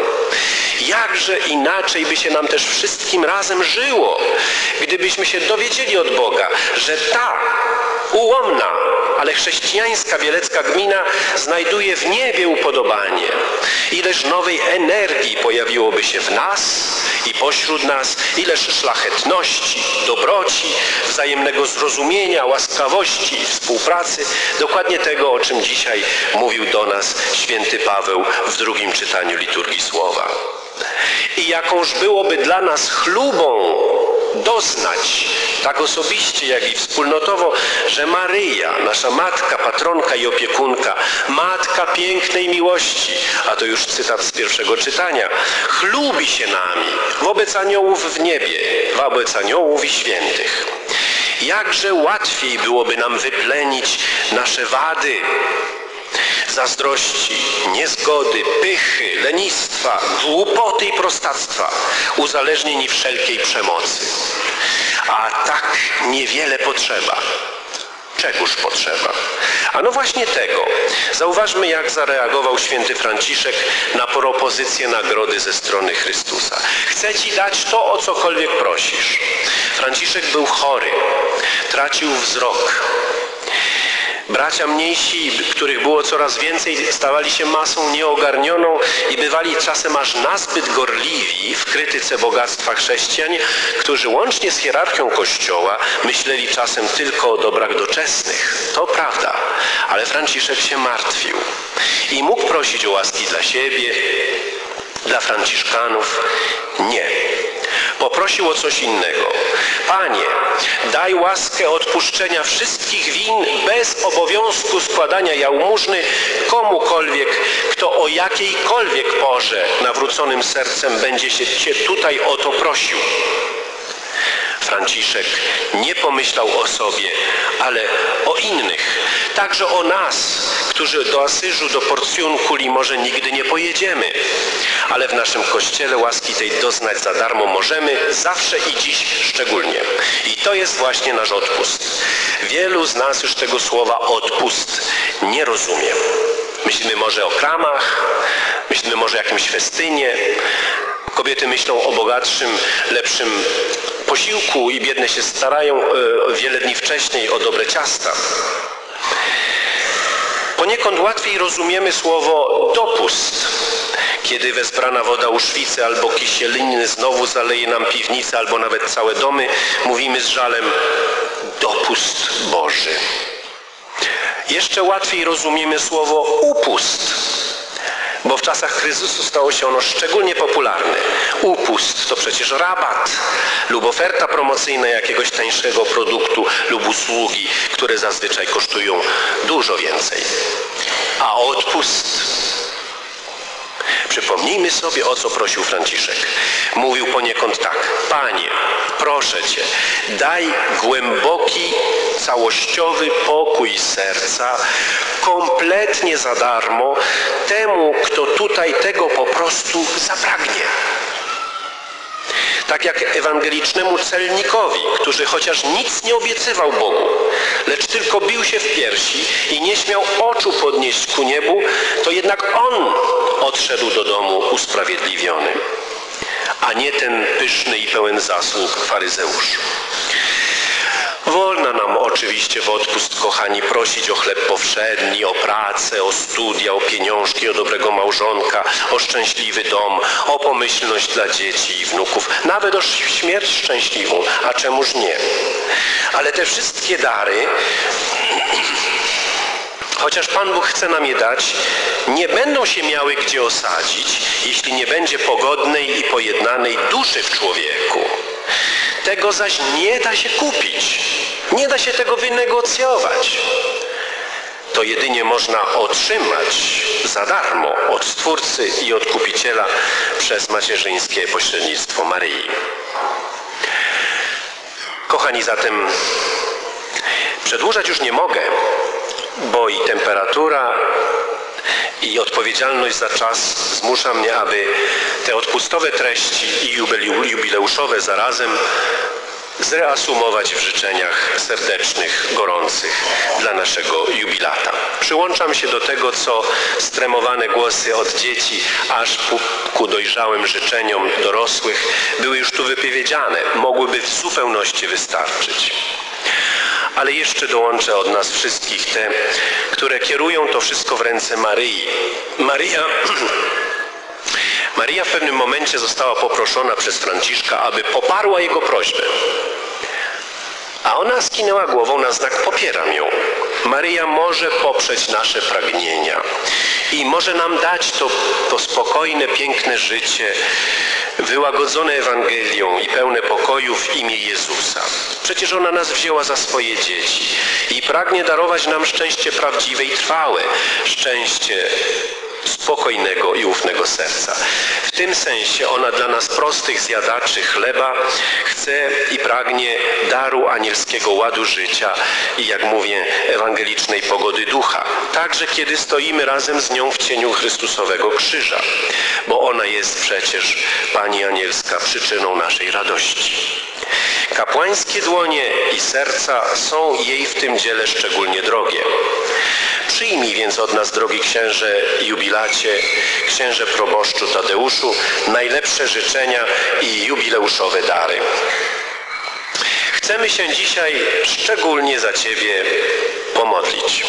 Jakże inaczej by się nam też wszystkim razem żyło, gdybyśmy się dowiedzieli od Boga, że ta ułomna, ale chrześcijańska bielecka gmina znajduje w niebie upodobanie. Ileż nowej energii pojawiłoby się w nas i pośród nas, ileż szlachetności, dobroci, wzajemnego zrozumienia, łaskawości i współpracy, dokładnie tego, o czym dzisiaj mówił do nas święty Paweł w drugim czytaniu liturgii Słowa. I jakąż byłoby dla nas chlubą doznać, tak osobiście, jak i wspólnotowo, że Maryja, nasza matka, patronka i opiekunka, matka pięknej miłości, a to już cytat z pierwszego czytania, chlubi się nami wobec aniołów w niebie, wobec aniołów i świętych. Jakże łatwiej byłoby nam wyplenić nasze wady, zazdrości, niezgody, pychy, lenistwa, głupoty i prostactwa, uzależnień i wszelkiej przemocy. A tak niewiele potrzeba. Czegóż potrzeba? A no właśnie tego. Zauważmy, jak zareagował święty Franciszek na propozycję nagrody ze strony Chrystusa. Chcę Ci dać to, o cokolwiek prosisz. Franciszek był chory, tracił wzrok. Bracia mniejsi, których było coraz więcej, stawali się masą nieogarnioną i bywali czasem aż nazbyt gorliwi w krytyce bogactwa chrześcijan, którzy łącznie z hierarchią Kościoła myśleli czasem tylko o dobrach doczesnych. To prawda, ale Franciszek się martwił i mógł prosić o łaski dla siebie, dla franciszkanów. Nie. Poprosił o coś innego. Panie, daj łaskę odpuszczenia wszystkich win bez obowiązku składania jałmużny komukolwiek, kto o jakiejkolwiek porze nawróconym sercem będzie się Cię tutaj o to prosił. Franciszek nie pomyślał o sobie, ale o innych. Także o nas, którzy do Asyżu, do Porcjunkuli może nigdy nie pojedziemy. Ale w naszym Kościele łaski tej doznać za darmo możemy, zawsze i dziś szczególnie. I to jest właśnie nasz odpust. Wielu z nas już tego słowa odpust nie rozumie. Myślimy może o kramach, myślimy może o jakimś festynie. Kobiety myślą o bogatszym, lepszym posiłku i biedne się starają wiele dni wcześniej o dobre ciasta. Poniekąd łatwiej rozumiemy słowo dopust, kiedy wezbrana woda uszwicy albo kisieliny znowu zaleje nam piwnicę albo nawet całe domy, mówimy z żalem dopust Boży. Jeszcze łatwiej rozumiemy słowo upust, bo w czasach kryzysu stało się ono szczególnie popularne. Upust to przecież rabat lub oferta promocyjna jakiegoś tańszego produktu lub usługi, które zazwyczaj kosztują dużo więcej. A odpust? Przypomnijmy sobie, o co prosił Franciszek. Mówił poniekąd tak: Panie, proszę Cię, daj głęboki, całościowy pokój serca, kompletnie za darmo, temu, kto tutaj tego po prostu zapragnie. Tak jak ewangelicznemu celnikowi, który chociaż nic nie obiecywał Bogu, lecz tylko bił się w piersi i nie śmiał oczu podnieść ku niebu, to jednak on odszedł do domu usprawiedliwiony, a nie ten pyszny i pełen zasług faryzeusz. Wolno nam oczywiście w odpust, kochani, prosić o chleb powszedni, o pracę, o studia, o pieniążki, o dobrego małżonka, o szczęśliwy dom, o pomyślność dla dzieci i wnuków, nawet o śmierć szczęśliwą, a czemuż nie. Ale te wszystkie dary, chociaż Pan Bóg chce nam je dać, nie będą się miały gdzie osadzić, jeśli nie będzie pogodnej i pojednanej duszy w człowieku. Tego zaś nie da się kupić, nie da się tego wynegocjować. To jedynie można otrzymać za darmo od Stwórcy i Odkupiciela przez macierzyńskie pośrednictwo Maryi. Kochani, zatem przedłużać już nie mogę, bo i temperatura, i odpowiedzialność za czas zmusza mnie, aby te odpustowe treści i jubileuszowe zarazem zreasumować w życzeniach serdecznych, gorących dla naszego jubilata. Przyłączam się do tego, co stremowane głosy od dzieci aż ku dojrzałym życzeniom dorosłych były już tu wypowiedziane, mogłyby w zupełności wystarczyć. Ale jeszcze dołączę od nas wszystkich te, które kierują to wszystko w ręce Maryi. Maryja w pewnym momencie została poproszona przez Franciszka, aby poparła jego prośbę. A ona skinęła głową na znak popieram ją. Maryja może poprzeć nasze pragnienia i może nam dać to spokojne, piękne życie, wyłagodzone Ewangelią i pełne pokoju w imię Jezusa. Przecież ona nas wzięła za swoje dzieci i pragnie darować nam szczęście prawdziwe i trwałe, szczęście spokojnego i ufnego serca. W tym sensie ona dla nas prostych zjadaczy chleba chce i pragnie daru anielskiego ładu życia i, jak mówię, ewangelicznej pogody ducha. Także kiedy stoimy razem z nią w cieniu Chrystusowego krzyża, bo ona jest przecież, Pani Anielska, przyczyną naszej radości. Kapłańskie dłonie i serca są jej w tym dziele szczególnie drogie. Przyjmij więc od nas, drogi księże jubilacie, księże proboszczu Tadeuszu, najlepsze życzenia i jubileuszowe dary. Chcemy się dzisiaj szczególnie za Ciebie pomodlić.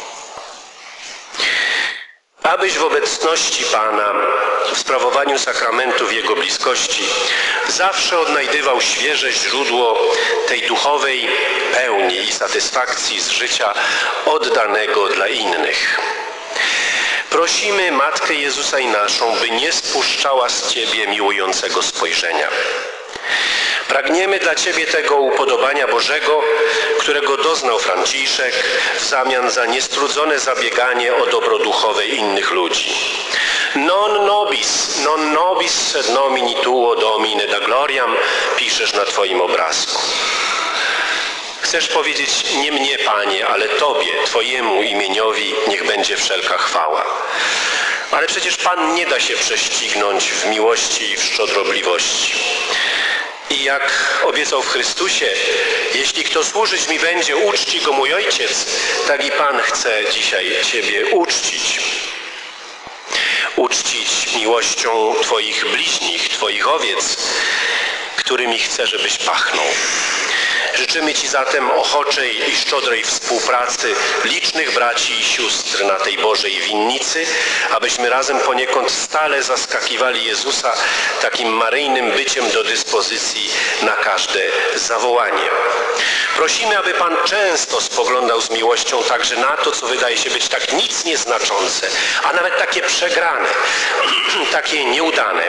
Abyś w obecności Pana, w sprawowaniu sakramentu w Jego bliskości, zawsze odnajdywał świeże źródło tej duchowej pełni i satysfakcji z życia oddanego dla innych. Prosimy Matkę Jezusa i naszą, by nie spuszczała z Ciebie miłującego spojrzenia. Pragniemy dla Ciebie tego upodobania Bożego, którego doznał Franciszek w zamian za niestrudzone zabieganie o dobro duchowe innych ludzi. Non nobis sed nomini tuo Domine da gloriam, piszesz na Twoim obrazku. Chcesz powiedzieć, nie mnie, Panie, ale Tobie, Twojemu imieniowi niech będzie wszelka chwała. Ale przecież Pan nie da się prześcignąć w miłości i w szczodrobliwości. I jak obiecał w Chrystusie, jeśli kto służyć mi będzie, uczci go mój Ojciec, tak i Pan chce dzisiaj Ciebie uczcić. Uczcić miłością Twoich bliźnich, Twoich owiec, którymi chce, żebyś pachnął. Życzymy Ci zatem ochoczej i szczodrej współpracy licznych braci i sióstr na tej Bożej winnicy, abyśmy razem poniekąd stale zaskakiwali Jezusa takim maryjnym byciem do dyspozycji na każde zawołanie. Prosimy, aby Pan często spoglądał z miłością także na to, co wydaje się być tak nic nieznaczące, a nawet takie przegrane, takie nieudane.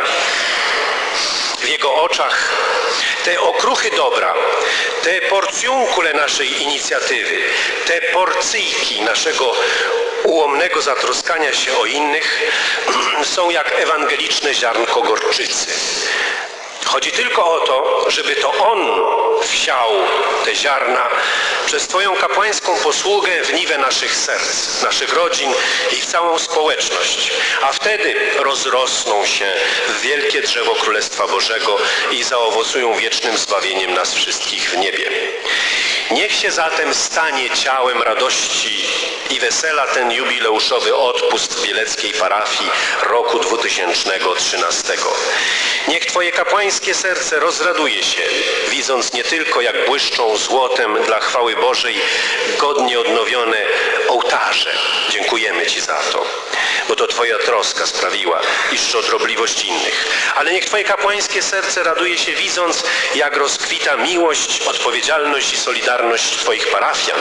W Jego oczach te okruchy dobra, te porcjunkule naszej inicjatywy, te porcyjki naszego ułomnego zatroskania się o innych są jak ewangeliczne ziarnko gorczycy. Chodzi tylko o to, żeby to On wsiał te ziarna przez Twoją kapłańską posługę w niwę naszych serc, naszych rodzin i w całą społeczność. A wtedy rozrosną się w wielkie drzewo Królestwa Bożego i zaowocują wiecznym zbawieniem nas wszystkich w niebie. Niech się zatem stanie ciałem radości i wesela ten jubileuszowy odpust w bieleckiej parafii roku 2013. Niech Twoje kapłańskie serce rozraduje się, widząc nie tylko jak błyszczą złotem dla chwały Bożej godnie odnowione ołtarze. Dziękujemy Ci za to, bo to Twoja troska sprawiła, iż szczodrobliwość innych. Ale niech Twoje kapłańskie serce raduje się, widząc jak rozkwita miłość, odpowiedzialność i solidarność Twoich parafian.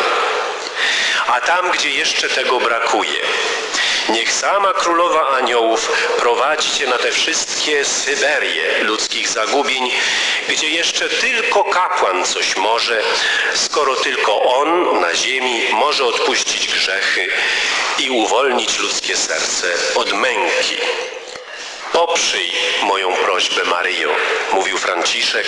A tam, gdzie jeszcze tego brakuje, niech sama Królowa Aniołów prowadzi Cię na te wszystkie Syberie ludzkich zagubień, gdzie jeszcze tylko kapłan coś może, skoro tylko On na ziemi może odpuścić grzechy i uwolnić ludzkie serce od męki. Poprzyj moją prośbę, Maryjo, mówił Franciszek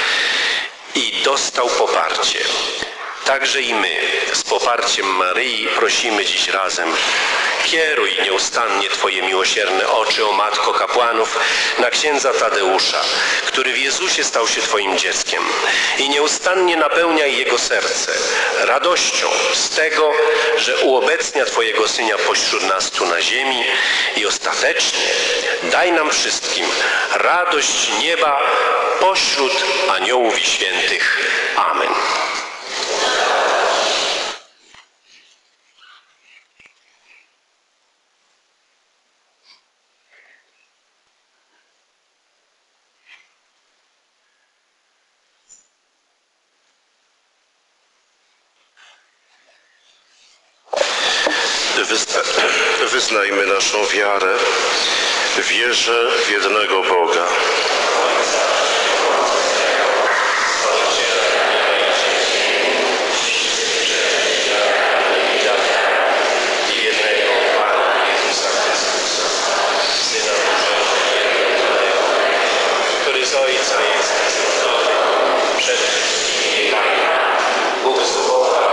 i dostał poparcie. Także i my z poparciem Maryi prosimy dziś razem: kieruj nieustannie Twoje miłosierne oczy, o Matko kapłanów, na księdza Tadeusza, który w Jezusie stał się Twoim dzieckiem, i nieustannie napełniaj jego serce radością z tego, że uobecnia Twojego Syna pośród nas tu na ziemi, i ostatecznie daj nam wszystkim radość nieba pośród aniołów i świętych. Amen. Wyznajmy naszą wiarę. Wierzę w jednego Boga. Który z Ojca jest przed wszystkimi wiekami. Bóg z Boga.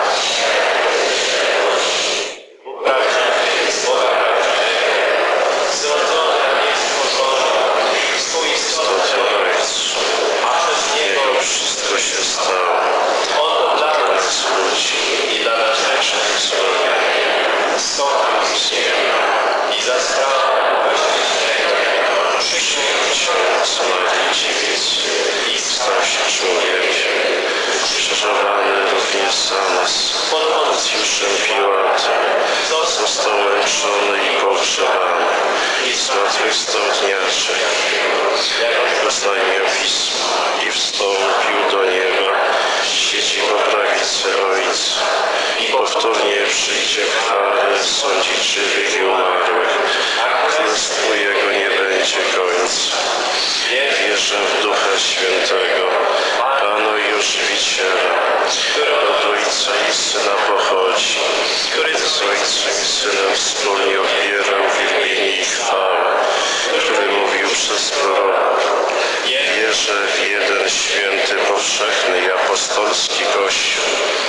Wszystko się stało. On dla nas ludzi i dla nas grzesznych zstąpił z nieba i za sprawą przyświęcił nas Maryi Dziewicy i stał się człowiekiem, krzyżowany również za nas pod Poncjuszem Piłatem, został męczony i pogrzebany i zmartwychwstał dnia trzeciego, oznajmił Pismo i wstąpił do nieba, siedzi po prawicy Ojca i powtórnie przyjdzie w chwale sądzić żywych i umarłych. Królestwu Jego nie będzie końca. Wierzę w Ducha Świętego, Pana i Ożywiciela, który od Ojca i Syna pochodzi, który z Ojcem i Synem wspólnie odbierał wielbienie i chwałę, który mówił przez proroków. Wierzę w jeden święty, powszechny i apostolski Kościół.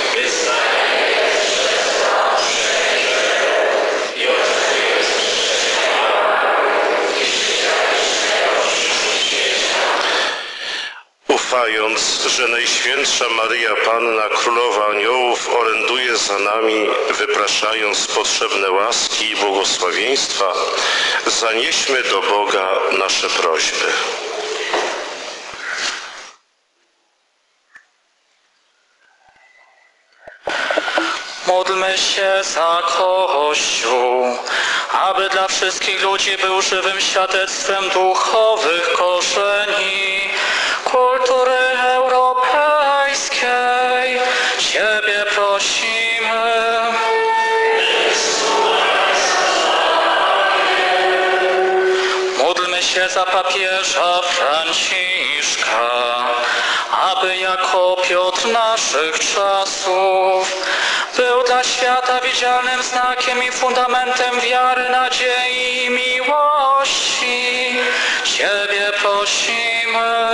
Ufając, że Najświętsza Maryja Panna, Królowa Aniołów, oręduje za nami, wypraszając potrzebne łaski i błogosławieństwa, zanieśmy do Boga nasze prośby. Módlmy się za Kościół, aby dla wszystkich ludzi był żywym świadectwem duchowych korzeni kultury europejskiej. Ciebie prosimy. Módlmy się za papieża Franciszka, aby jako Piotr naszych czasów był dla świata widzialnym znakiem i fundamentem wiary, nadziei i miłości. Ciebie prosimy.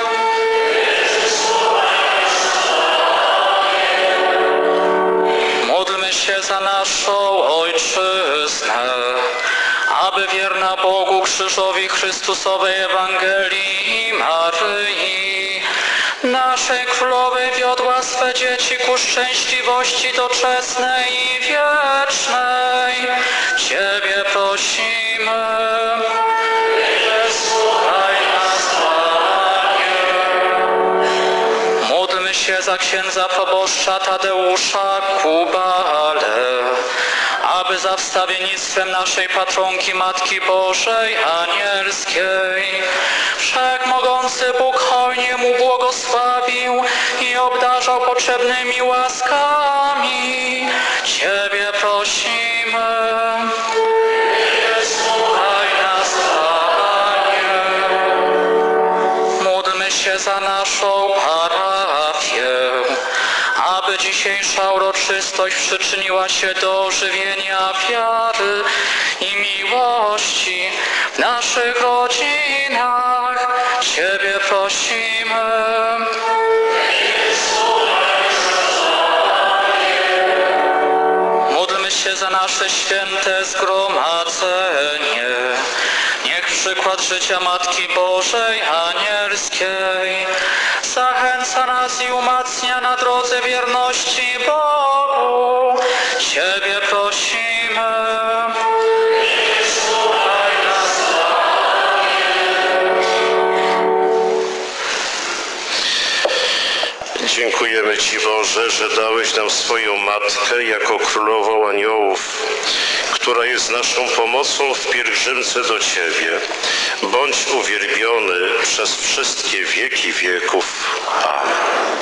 Módlmy się za naszą ojczyznę, aby wierna Bogu, krzyżowi Chrystusowej Ewangelii Maryi, naszej Królowej, wiodła swe dzieci ku szczęśliwości doczesnej i wiecznej. Ciebie prosimy. Wysłuchaj nas, Panie. Módlmy się za księdza proboszcza Tadeusza Kubale, aby za wstawiennictwem naszej patronki Matki Bożej Anielskiej Wszechmogący Bóg hojnie mu błogosławił i obdarzał potrzebnymi łaskami. Ciebie prosimy. Słuchaj nas, Panie. Módlmy się za naszą parafię, aby dzisiejsza uroczystość przyczyniła się do ożywienia wiary i miłości w naszych rodzinach. Ciebie prosimy. Módlmy się za nasze święte zgromadzenie. Niech przykład życia Matki Bożej Anielskiej zachęca nas i umacnia na drodze wierności Bogu. Ciebie prosimy. Słuchaj nas, Panie. Dziękujemy Ci, Boże, że dałeś nam swoją Matkę jako Królową Aniołów, która jest naszą pomocą w pielgrzymce do Ciebie. Bądź uwielbiony przez wszystkie wieki wieków. Amen.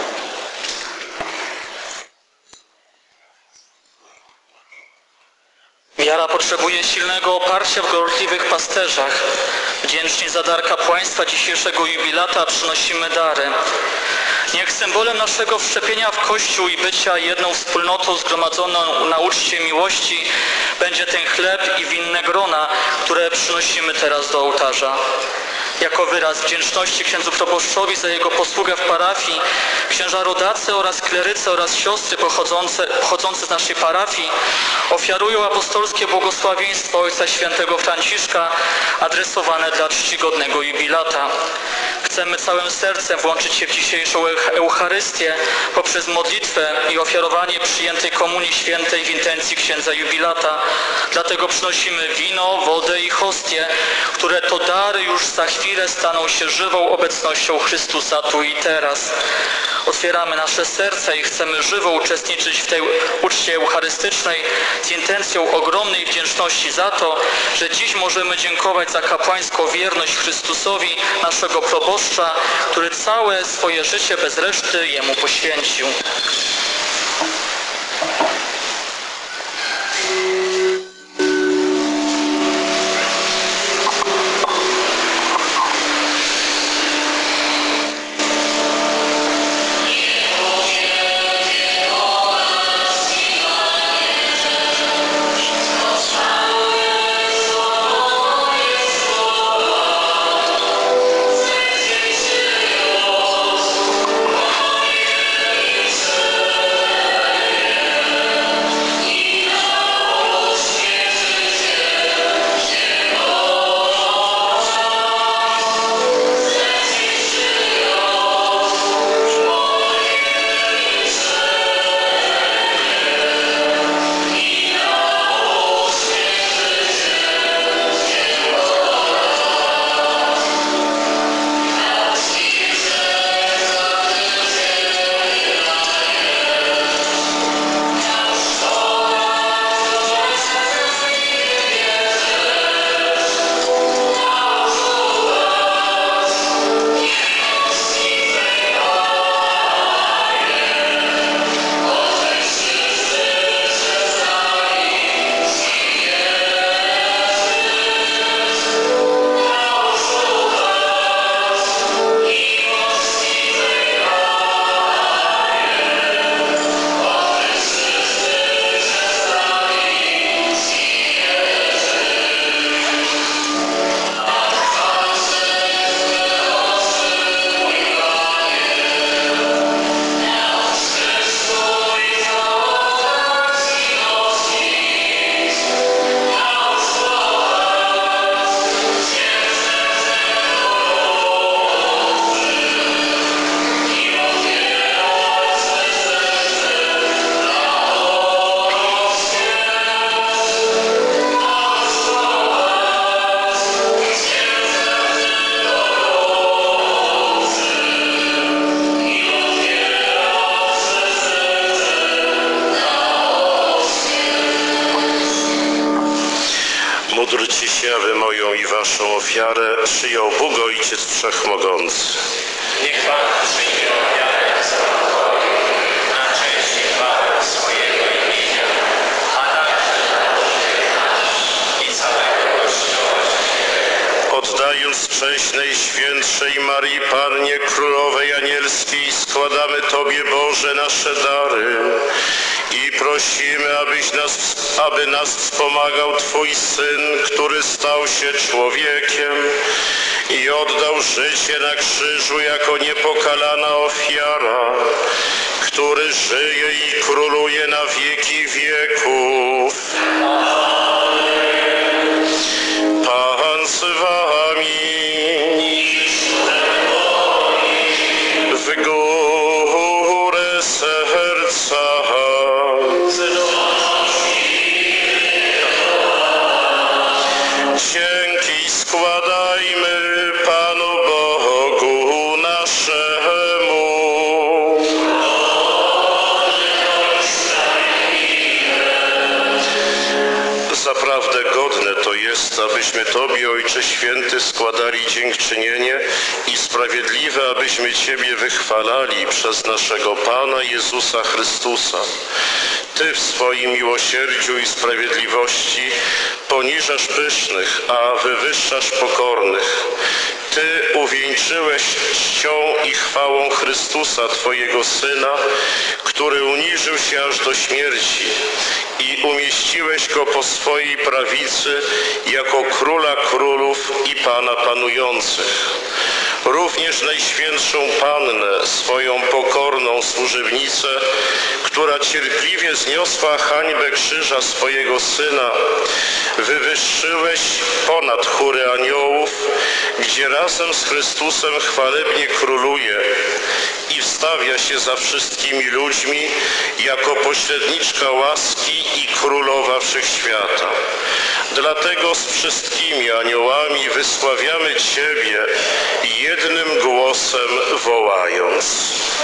Wiara potrzebuje silnego oparcia w gorliwych pasterzach. Wdzięczni za dar kapłaństwa dzisiejszego jubilata przynosimy dary. Niech symbolem naszego wszczepienia w Kościół i bycia jedną wspólnotą zgromadzoną na uczcie miłości będzie ten chleb i winne grona, które przynosimy teraz do ołtarza. Jako wyraz wdzięczności księdzu proboszczowi za jego posługę w parafii, księża rodacy oraz klerycy oraz siostry pochodzące z naszej parafii ofiarują apostolskie błogosławieństwo Ojca Świętego Franciszka adresowane dla czcigodnego jubilata. Chcemy całym sercem włączyć się w dzisiejszą Eucharystię poprzez modlitwę i ofiarowanie przyjętej Komunii Świętej w intencji księdza jubilata. Dlatego przynosimy wino, wodę i hostię, które to dary już za chwilę staną się żywą obecnością Chrystusa tu i teraz. Otwieramy nasze serca i chcemy żywo uczestniczyć w tej uczcie eucharystycznej z intencją ogromnej wdzięczności za to, że dziś możemy dziękować za kapłańską wierność Chrystusowi, naszego proboszcza, który całe swoje życie bez reszty Jemu poświęcił. Amen. Módlcie się, aby moją i waszą ofiarę przyjął Bóg Ojciec Wszechmogący. Niech Pan przyjmie ofiarę na cześć i chwałę swojego imienia, a także i całego Kościoła. Oddając cześć Najświętszej Marii Pannie Królowej Anielskiej, składamy Tobie, Boże, nasze dary i prosimy, aby nas wspomagał Twój Syn, który stał się człowiekiem i oddał życie na krzyżu jako niepokalana ofiara, który żyje i króluje na wieki wieków. Pan z wami. W górę serca. Dzięki składajmy Panu Bogu naszemu. Zaprawdę godne to jest, abyśmy Tobie, Ojcze Święty, składali dziękczynienie i sprawiedliwe, abyśmy Ciebie wychwalali przez naszego Pana Jezusa Chrystusa. Ty w swoim miłosierdziu i sprawiedliwości poniżasz pysznych, a wywyższasz pokornych. Ty uwieńczyłeś czcią i chwałą Chrystusa, Twojego Syna, który uniżył się aż do śmierci i umieściłeś Go po swojej prawicy jako Króla Królów i Pana Panujących. Również Najświętszą Pannę, swoją pokorną służebnicę, która cierpliwie zniosła hańbę krzyża swojego Syna, wywyższyłeś ponad chóry aniołów, gdzie razem z Chrystusem chwalebnie króluje i wstawia się za wszystkimi ludźmi jako pośredniczka łaski i królowa wszechświata. Dlatego z wszystkimi aniołami wysławiamy Ciebie jednym głosem wołając.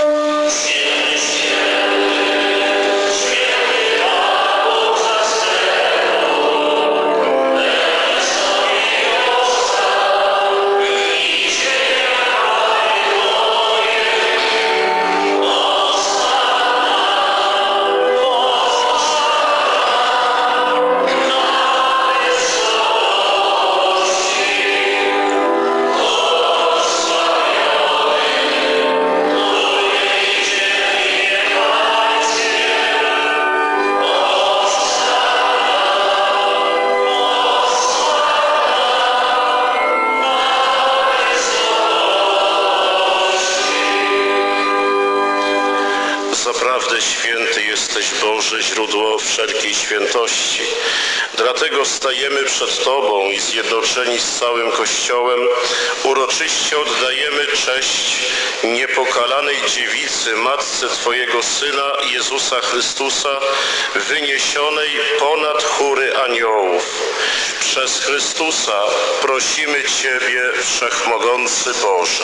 Zaprawdę święty jesteś, Boże, źródło wszelkiej świętości. Dlatego stajemy przed Tobą i zjednoczeni z całym Kościołem uroczyście oddajemy cześć niepokalanej dziewicy, Matce Twojego Syna Jezusa Chrystusa, wyniesionej ponad chóry aniołów. Przez Chrystusa prosimy Ciebie, Wszechmogący Boże.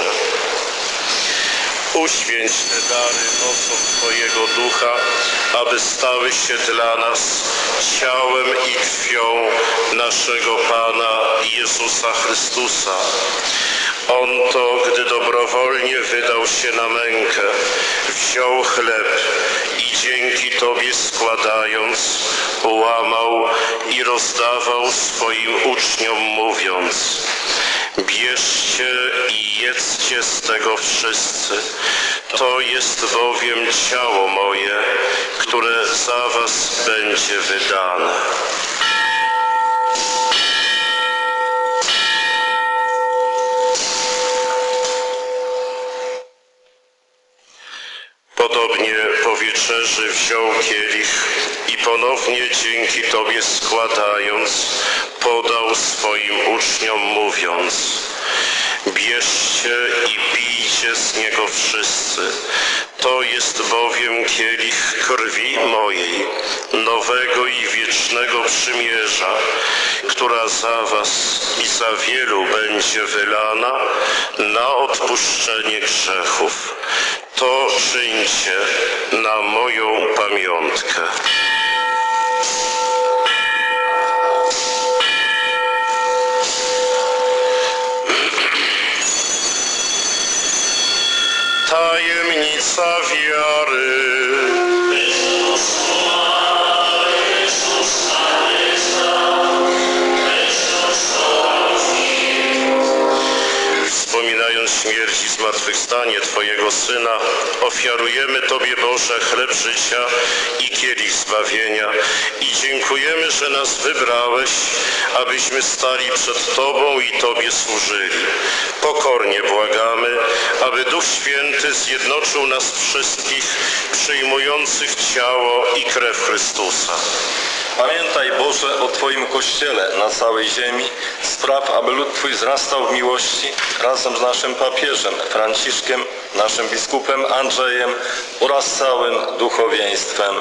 Uświęć te dary mocą Twojego Ducha, aby stały się dla nas ciałem i krwią naszego Pana Jezusa Chrystusa. On to, gdy dobrowolnie wydał się na mękę, wziął chleb i dzięki Tobie składając, łamał i rozdawał swoim uczniom, mówiąc: bierzcie i jedzcie z tego wszyscy. To jest bowiem ciało moje, które za was będzie wydane. Podobnie po wieczerzy wziął kielich i ponownie dzięki Tobie składając, podał swoim uczniom, mówiąc: bierzcie i pijcie z niego wszyscy. To jest bowiem kielich krwi mojej, nowego i wiecznego przymierza, która za was i za wielu będzie wylana na odpuszczenie grzechów. To czyńcie na moją pamiątkę. serca wiary. Wspominając śmierć i zmartwychwstanie Twojego Syna, ofiarujemy Tobie, Boże, chleb życia i kielich zbawienia i dziękujemy, że nas wybrałeś, abyśmy stali przed Tobą i Tobie służyli. Pokornie błagamy, aby Duch Święty zjednoczył nas wszystkich, przyjmujących ciało i krew Chrystusa. Pamiętaj, Boże, o Twoim Kościele na całej ziemi. Spraw, aby lud Twój wzrastał w miłości razem z naszym papieżem Franciszkiem, naszym biskupem Andrzejem oraz całym duchowieństwem.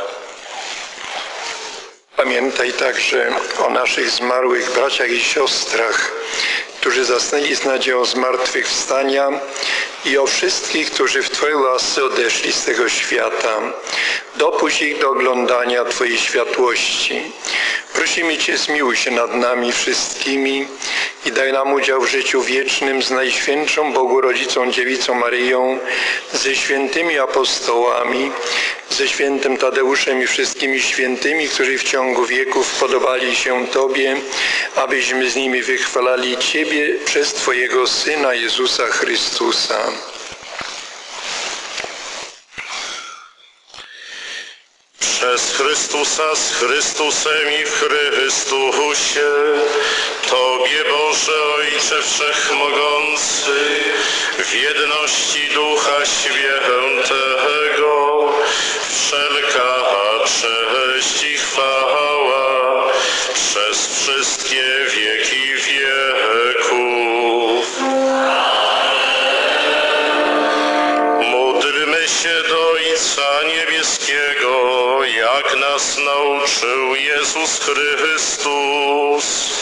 Pamiętaj także o naszych zmarłych braciach i siostrach, którzy zasnęli z nadzieją zmartwychwstania i o wszystkich, którzy w Twojej łasce odeszli z tego świata. Dopuść ich do oglądania Twojej światłości. Prosimy Cię, zmiłuj się nad nami wszystkimi i daj nam udział w życiu wiecznym z Najświętszą Bogu Rodzicą Dziewicą Maryją, ze świętymi apostołami, ze świętym Tadeuszem i wszystkimi świętymi, którzy w ciągu wieków podobali się Tobie, abyśmy z nimi wychwalali Ciebie przez Twojego Syna Jezusa Chrystusa. Przez Chrystusa, z Chrystusem i w Chrystusie, Tobie, Boże Ojcze Wszechmogący, w jedności Ducha Świętego, wszelka cześć i chwała przez wszystkie wieki wieków. Módlmy się do Ojca Niebieskiego, jak nas nauczył Jezus Chrystus.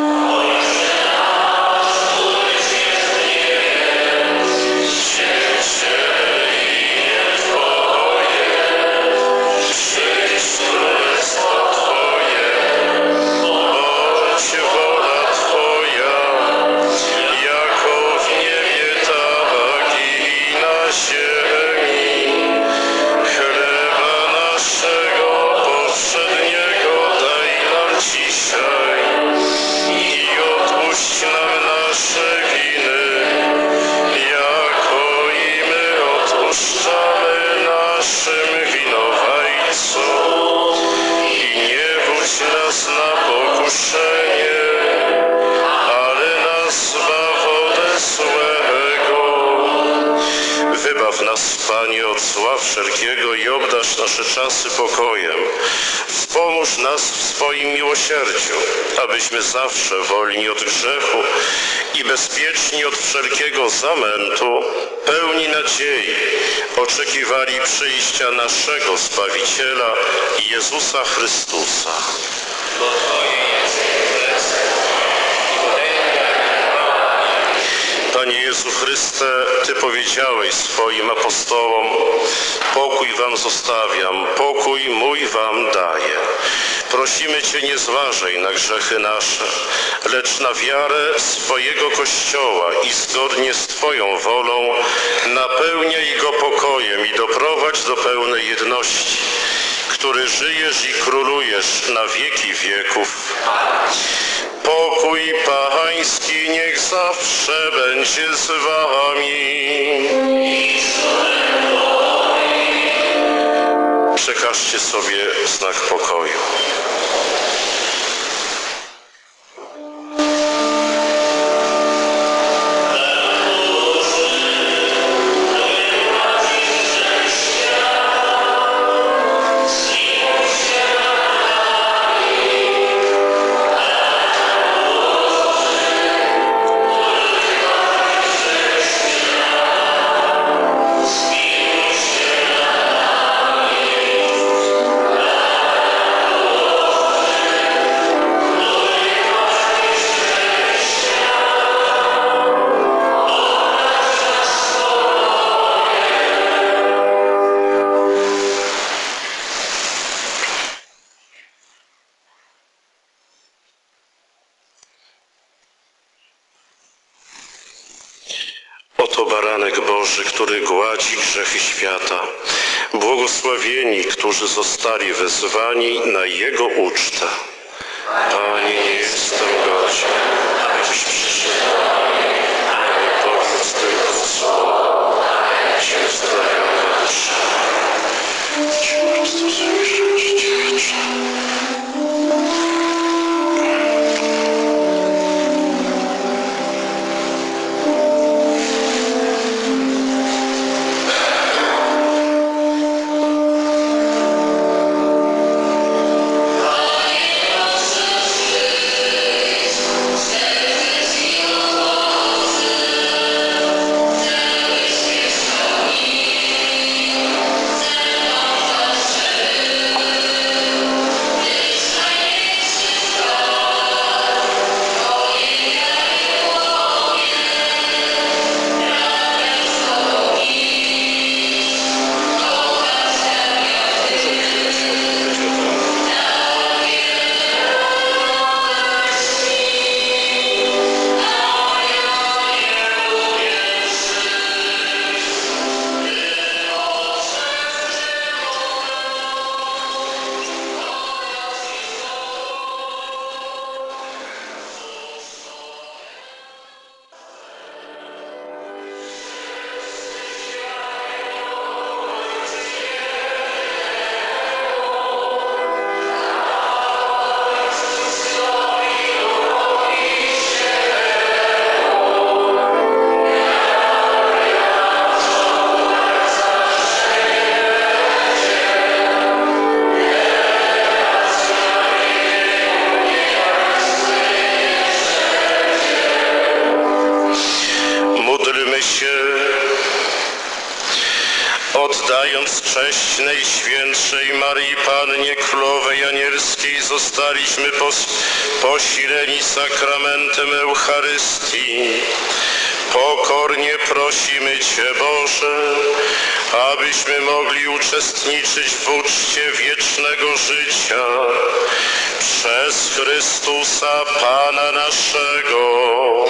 Wybaw nas, Panie, od zła wszelkiego i obdarz nasze czasy pokojem. Wspomóż nas w swoim miłosierdziu, abyśmy zawsze wolni od grzechu i bezpieczni od wszelkiego zamętu, pełni nadziei, oczekiwali przyjścia naszego Zbawiciela, Jezusa Chrystusa. Panie Jezu Chryste, Ty powiedziałeś swoim apostołom: pokój wam zostawiam, pokój mój wam daję. Prosimy Cię, nie zważaj na grzechy nasze, lecz na wiarę swojego Kościoła i zgodnie z Twoją wolą napełniaj go pokojem i doprowadź do pełnej jedności, który żyjesz i królujesz na wieki wieków. Pokój Pański niech zawsze będzie z Wami. Przekażcie sobie znak pokoju. Oto baranek Boży, Boży, który gładzi grzechy świata. Błogosławieni, którzy zostali wezwani na Jego ucztę. Panie, nie jestem godzien, abyś przyszedł do mnie, ale powiedz tylko słowo, a się zbawiona dusza. Ci bardzo zajrzeć, dziewczę. Oddając cześć Najświętszej Maryi Pannie Królowej Anielskiej, zostaliśmy posileni sakramentem Eucharystii. Pokornie prosimy Cię, Boże, abyśmy mogli uczestniczyć w uczcie wiecznego życia przez Chrystusa Pana naszego.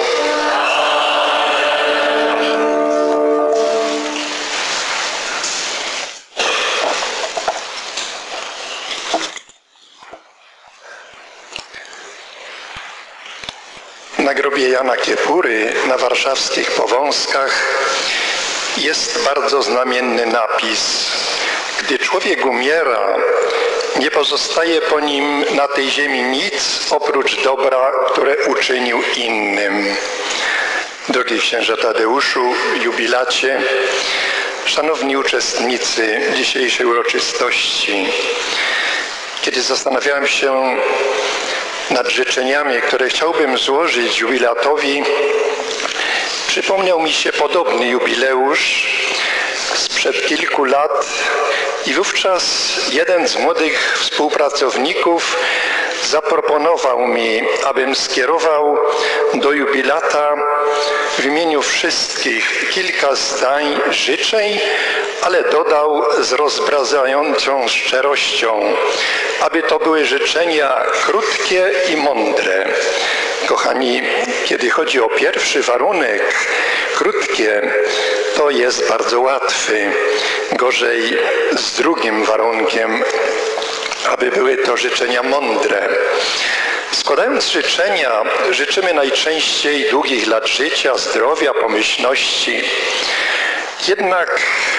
Na grobie Jana Kiepury na warszawskich Powązkach jest bardzo znamienny napis: gdy człowiek umiera, nie pozostaje po nim na tej ziemi nic oprócz dobra, które uczynił innym. Drogi księże Tadeuszu, jubilacie, szanowni uczestnicy dzisiejszej uroczystości, kiedy zastanawiałem się nad życzeniami, które chciałbym złożyć jubilatowi, przypomniał mi się podobny jubileusz sprzed kilku lat i wówczas jeden z młodych współpracowników zaproponował mi, abym skierował do jubilata w imieniu wszystkich kilka zdań życzeń, ale dodał z rozbrajającą szczerością, aby to były życzenia krótkie i mądre. Kochani, kiedy chodzi o pierwszy warunek, krótkie, to jest bardzo łatwy. Gorzej z drugim warunkiem, aby były to życzenia mądre. Składając życzenia, życzymy najczęściej długich lat życia, zdrowia, pomyślności. Jednak,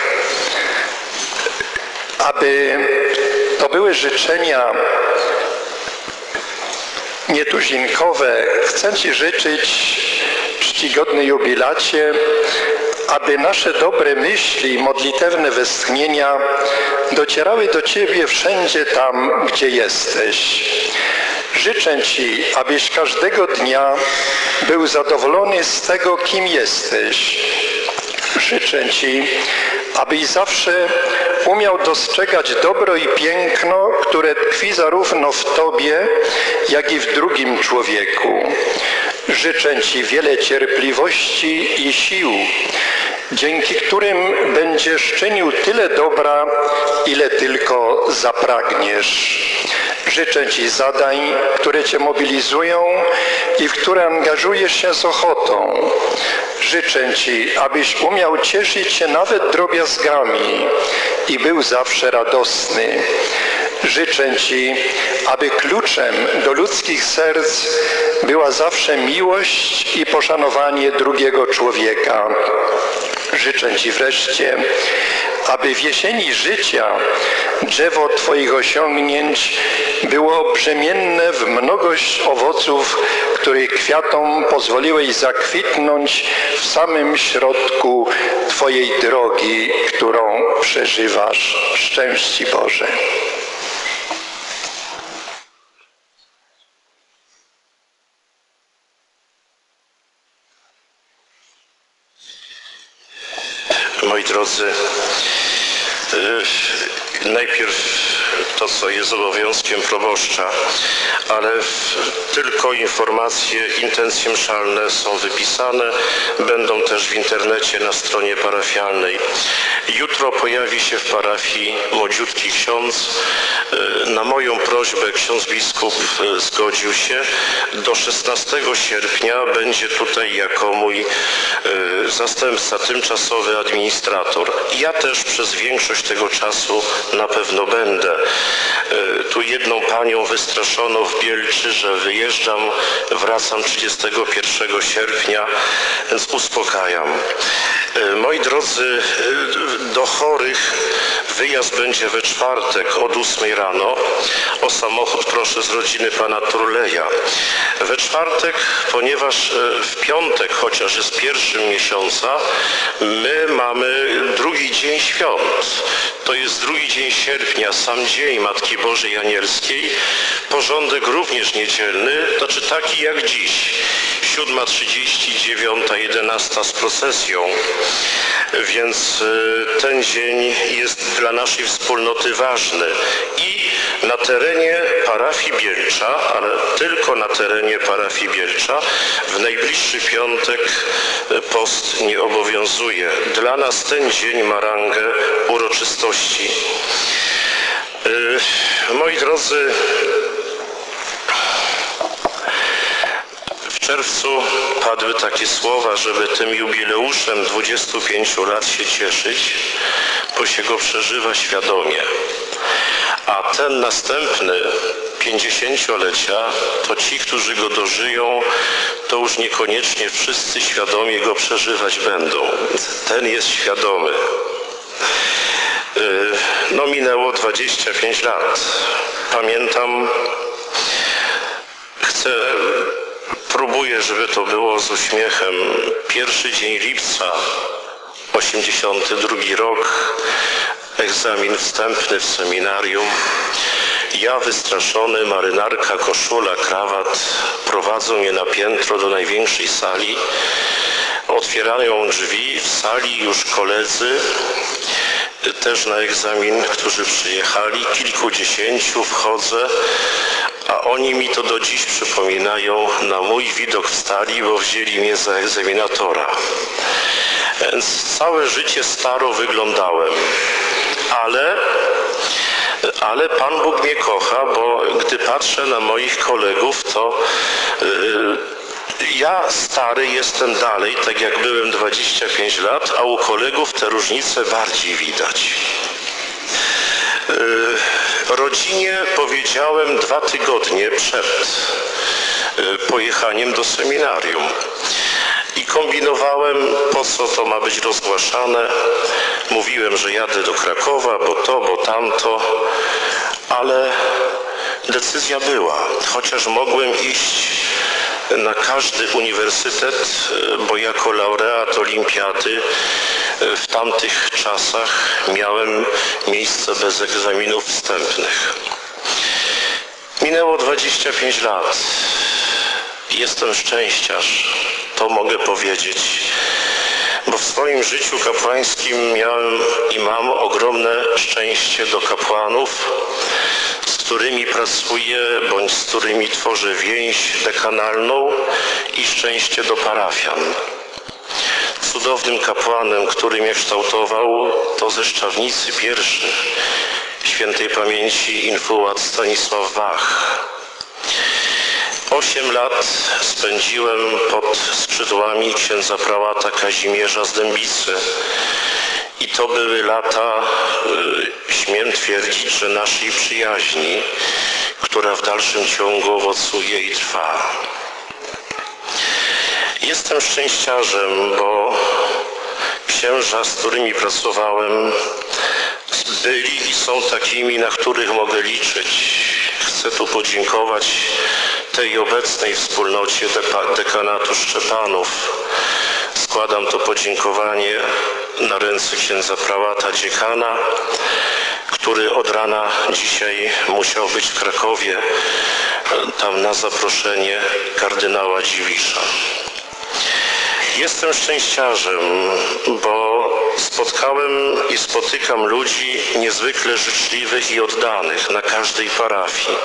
aby to były życzenia nietuzinkowe, chcę Ci życzyć, czcigodny jubilacie, aby nasze dobre myśli i modlitewne westchnienia docierały do Ciebie wszędzie tam, gdzie jesteś. Życzę Ci, abyś każdego dnia był zadowolony z tego, kim jesteś. Życzę Ci, abyś zawsze umiał dostrzegać dobro i piękno, które tkwi zarówno w Tobie, jak i w drugim człowieku. Życzę Ci wiele cierpliwości i sił, dzięki którym będziesz czynił tyle dobra, ile tylko zapragniesz. Życzę Ci zadań, które Cię mobilizują i w które angażujesz się z ochotą. Życzę Ci, abyś umiał cieszyć się nawet drobiazgami i był zawsze radosny. Życzę Ci, aby kluczem do ludzkich serc była zawsze miłość i poszanowanie drugiego człowieka. Życzę Ci wreszcie, aby w jesieni życia drzewo Twoich osiągnięć było brzemienne w mnogość owoców, których kwiatom pozwoliłeś zakwitnąć w samym środku Twojej drogi, którą przeżywasz. Szczęść Boże. Moi drodzy, najpierw to, co jest obowiązkiem proboszcza, ale tylko informacje, intencje mszalne są wypisane, będą też w internecie na stronie parafialnej. Jutro pojawi się w parafii młodziutki ksiądz. Na moją prośbę ksiądz biskup zgodził się. Do 16 sierpnia będzie tutaj jako mój zastępca, tymczasowy administrator. Ja też przez większość tego czasu na pewno będę. Tu jedną panią wystraszono w Bielczy, że wyjeżdżam, wracam 31 sierpnia, więc uspokajam. Moi drodzy, do chorych wyjazd będzie we czwartek od 8 rano. O samochód proszę z rodziny pana Turleja. We czwartek, ponieważ w piątek, chociaż jest pierwszym miesiąca, my mamy drugi dzień świąt. To jest drugi dzień sierpnia, sam dzień Matki Bożej Anielskiej. Porządek również niedzielny, znaczy taki jak dziś. 7:30, 9:11 z procesją. Więc ten dzień jest dla naszej wspólnoty ważny. I na terenie parafii Bielcza, ale tylko na terenie parafii Bielcza, w najbliższy piątek post nie obowiązuje. Dla nas ten dzień ma rangę uroczystości. Moi drodzy, w czerwcu padły takie słowa, żeby tym jubileuszem 25 lat się cieszyć, bo się go przeżywa świadomie. A ten następny 50-lecia, to ci, którzy go dożyją, to już niekoniecznie wszyscy świadomie go przeżywać będą. Ten jest świadomy. No minęło 25 lat. Pamiętam, próbuję, żeby to było z uśmiechem. Pierwszy dzień lipca, 82 rok, egzamin wstępny w seminarium. Ja wystraszony, marynarka, koszula, krawat, prowadzą mnie na piętro do największej sali. Otwierają drzwi, w sali już koledzy, też na egzamin, którzy przyjechali, kilkudziesięciu, wchodzę, a oni mi to do dziś przypominają na mój widok wstali, bo wzięli mnie za egzaminatora. Więc całe życie staro wyglądałem, ale Pan Bóg mnie kocha, bo gdy patrzę na moich kolegów, to ja stary jestem dalej, tak jak byłem 25 lat, a u kolegów te różnice bardziej widać. Rodzinie powiedziałem 2 tygodnie przed pojechaniem do seminarium. I kombinowałem, po co to ma być rozgłaszane. Mówiłem, że jadę do Krakowa, bo to, bo tamto, ale decyzja była. Chociaż mogłem iść na każdy uniwersytet, bo jako laureat olimpiady w tamtych czasach miałem miejsce bez egzaminów wstępnych. Minęło 25 lat. Jestem szczęściarz, to mogę powiedzieć, bo w swoim życiu kapłańskim miałem i mam ogromne szczęście do kapłanów, z którymi pracuję, bądź z którymi tworzę więź dekanalną, i szczęście do parafian. Cudownym kapłanem, który mnie kształtował, to ze Szczawnicy pierwszy, świętej pamięci infułat Stanisław Wach. 8 lat spędziłem pod skrzydłami księdza prałata Kazimierza z Dębicy. I to były lata, śmiem twierdzić, że naszej przyjaźni, która w dalszym ciągu owocuje i trwa. Jestem szczęściarzem, bo księża, z którymi pracowałem, byli i są takimi, na których mogę liczyć. Chcę tu podziękować tej obecnej wspólnocie dekanatu Szczepanów. Składam to podziękowanie na ręce księdza prałata dziekana, który od rana dzisiaj musiał być w Krakowie, tam na zaproszenie kardynała Dziwisza. Jestem szczęściarzem, bo spotkałem i spotykam ludzi niezwykle życzliwych i oddanych na każdej parafii.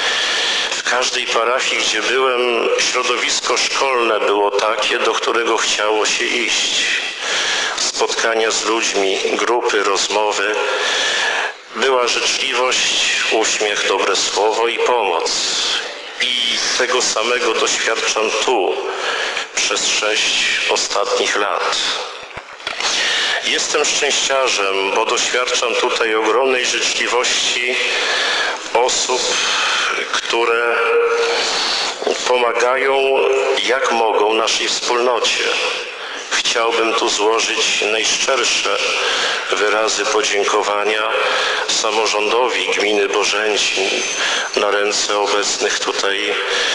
W każdej parafii, gdzie byłem, środowisko szkolne było takie, do którego chciało się iść. Spotkania z ludźmi, grupy, rozmowy. Była życzliwość, uśmiech, dobre słowo i pomoc. I tego samego doświadczam tu przez 6 ostatnich lat. Jestem szczęściarzem, bo doświadczam tutaj ogromnej życzliwości osób, które pomagają jak mogą naszej wspólnocie. Chciałbym tu złożyć najszczersze wyrazy podziękowania samorządowi gminy Bożęcin na ręce obecnych tutaj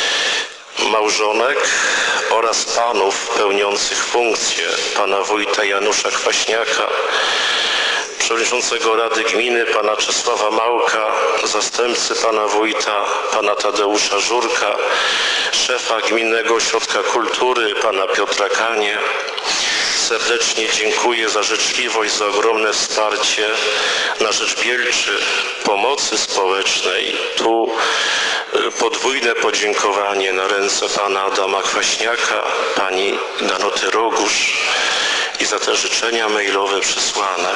małżonek oraz panów pełniących funkcję, pana wójta Janusza Kwaśniaka, przewodniczącego Rady Gminy pana Czesława Małka, zastępcy pana wójta pana Tadeusza Żurka, szefa Gminnego Ośrodka Kultury pana Piotra Kanie. Serdecznie dziękuję za życzliwość, za ogromne wsparcie na rzecz Bielczy, pomocy społecznej. Tu podwójne podziękowanie na ręce pana Adama Kwaśniaka, pani Danuty Rogusz i za te życzenia mailowe przysłane.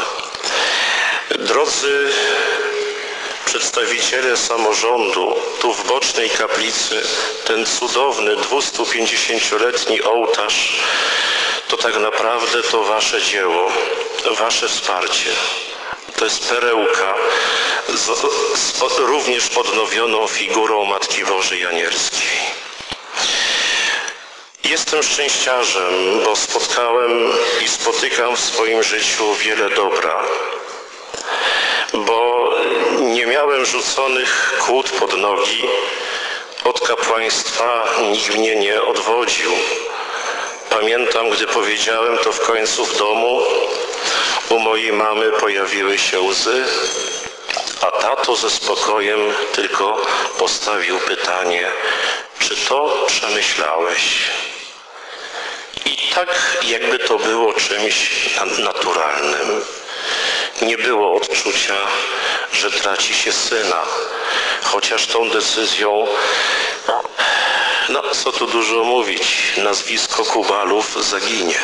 Drodzy przedstawiciele samorządu, tu w bocznej kaplicy ten cudowny 250-letni ołtarz to tak naprawdę to wasze dzieło, wasze wsparcie. To jest perełka z również odnowioną figurą Matki Bożej Anielskiej. Jestem szczęściarzem, bo spotkałem i spotykam w swoim życiu wiele dobra. Bo nie miałem rzuconych kłód pod nogi, od kapłaństwa nikt mnie nie odwodził. Pamiętam, gdy powiedziałem to w końcu w domu, u mojej mamy pojawiły się łzy, a tato ze spokojem tylko postawił pytanie, czy to przemyślałeś? I tak jakby to było czymś naturalnym. Nie było odczucia, że traci się syna, chociaż tą decyzją, no co tu dużo mówić, nazwisko Kubalów zaginie.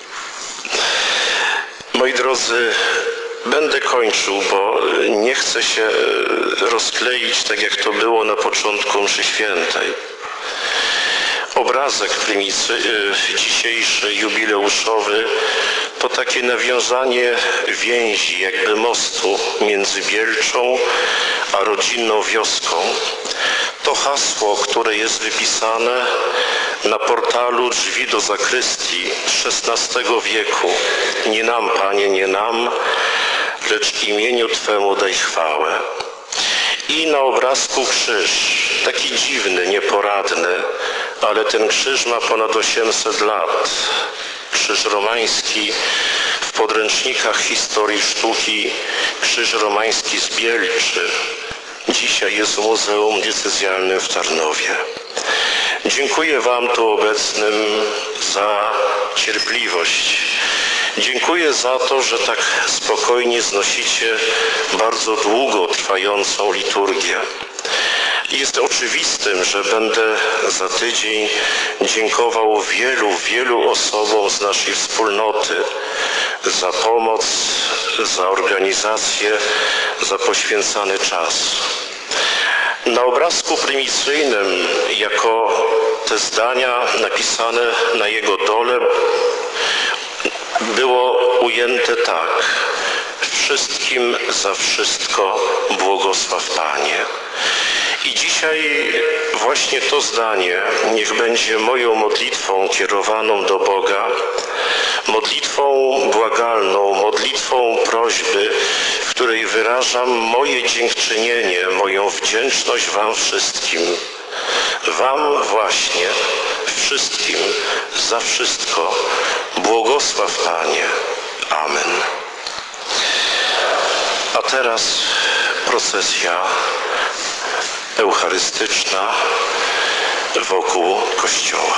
Moi drodzy, będę kończył, bo nie chcę się rozkleić tak jak to było na początku mszy świętej. Obrazek dzisiejszy, jubileuszowy, to takie nawiązanie więzi, jakby mostu między Bielczą a rodzinną wioską. To hasło, które jest wypisane na portalu drzwi do zakrystii XVI wieku. Nie nam, Panie, nie nam, lecz imieniu Twemu daj chwałę. I na obrazku krzyż, taki dziwny, nieporadny, ale ten krzyż ma ponad 800 lat. Krzyż romański w podręcznikach historii sztuki, krzyż romański z Bielczy. Dzisiaj jest w Muzeum Diecezjalnym w Tarnowie. Dziękuję Wam tu obecnym za cierpliwość. Dziękuję za to, że tak spokojnie znosicie bardzo długo trwającą liturgię. Jest oczywistym, że będę za tydzień dziękował wielu osobom z naszej wspólnoty za pomoc, za organizację, za poświęcany czas. Na obrazku prymicyjnym jako te zdania napisane na jego dole było ujęte tak: wszystkim za wszystko błogosław Panie. I dzisiaj właśnie to zdanie niech będzie moją modlitwą kierowaną do Boga, modlitwą błagalną, modlitwą prośby, w której wyrażam moje dziękczynienie, moją wdzięczność Wam wszystkim. Wam właśnie, wszystkim, za wszystko. Błogosław Panie. Amen. A teraz procesja eucharystyczna wokół Kościoła.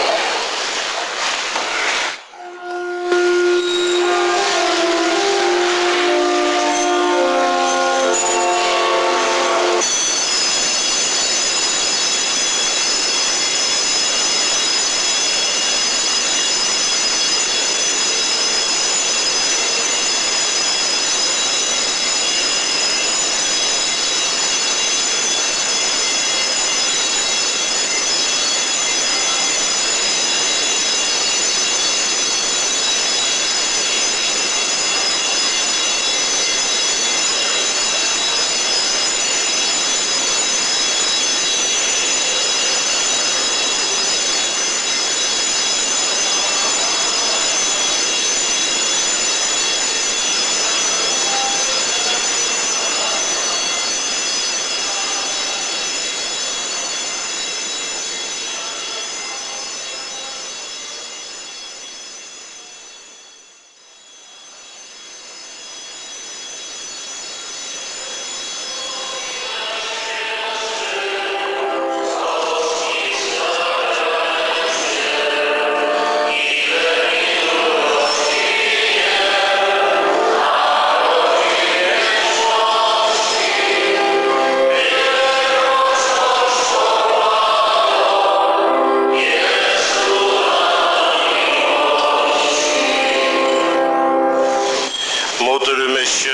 Módlmy się.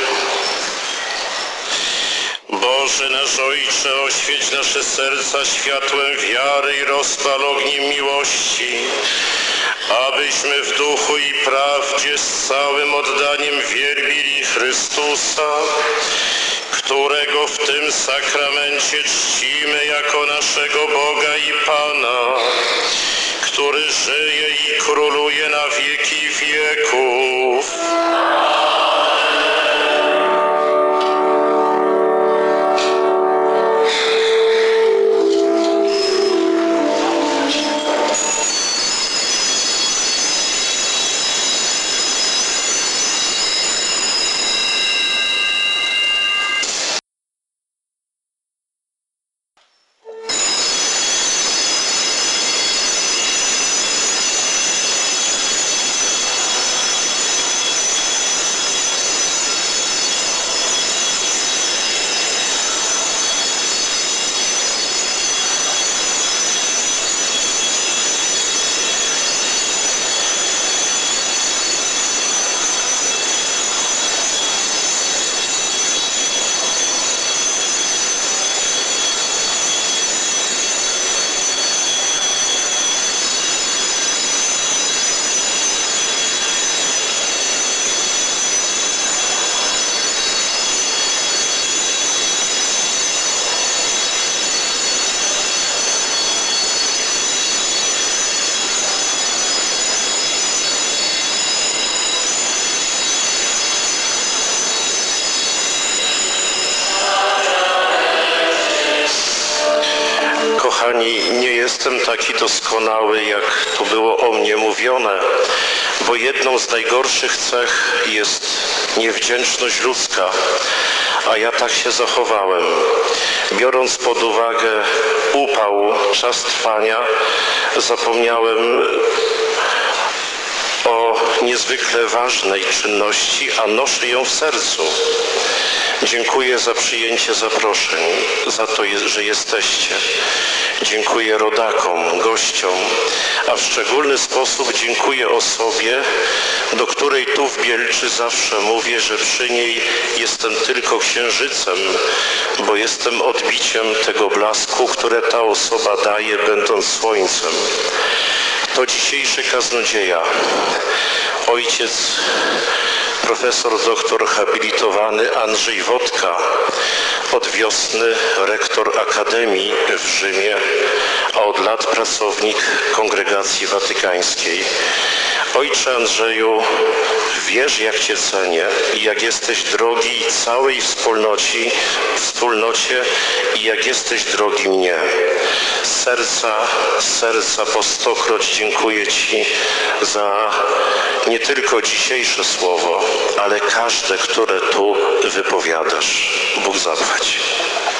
Boże nasz Ojcze, oświeć nasze serca światłem wiary i rozpal ogniem miłości, abyśmy w duchu i prawdzie z całym oddaniem wielbili Chrystusa, którego w tym sakramencie czcimy jako naszego Boga i Pana, który żyje i króluje na wieki wieków. Kochani, nie jestem taki doskonały, jak tu było o mnie mówione, bo jedną z najgorszych cech jest niewdzięczność ludzka, a ja tak się zachowałem. Biorąc pod uwagę upał, czas trwania, zapomniałem o niezwykle ważnej czynności, a noszę ją w sercu. Dziękuję za przyjęcie zaproszeń, za to, że jesteście. Dziękuję rodakom, gościom, a w szczególny sposób dziękuję osobie, do której tu w Bielczy zawsze mówię, że przy niej jestem tylko księżycem, bo jestem odbiciem tego blasku, które ta osoba daje, będąc słońcem. To dzisiejszy kaznodzieja, ojciec profesor doktor habilitowany Andrzej Wodka, od wiosny rektor Akademii w Rzymie, a od lat pracownik Kongregacji Watykańskiej. Ojcze Andrzeju, wiesz, jak Cię cenię i jak jesteś drogi całej wspólnocie i jak jesteś drogi mnie. Z serca po stokroć dziękuję Ci za nie tylko dzisiejsze słowo, ale każde, które tu wypowiadasz. Bóg zapłać.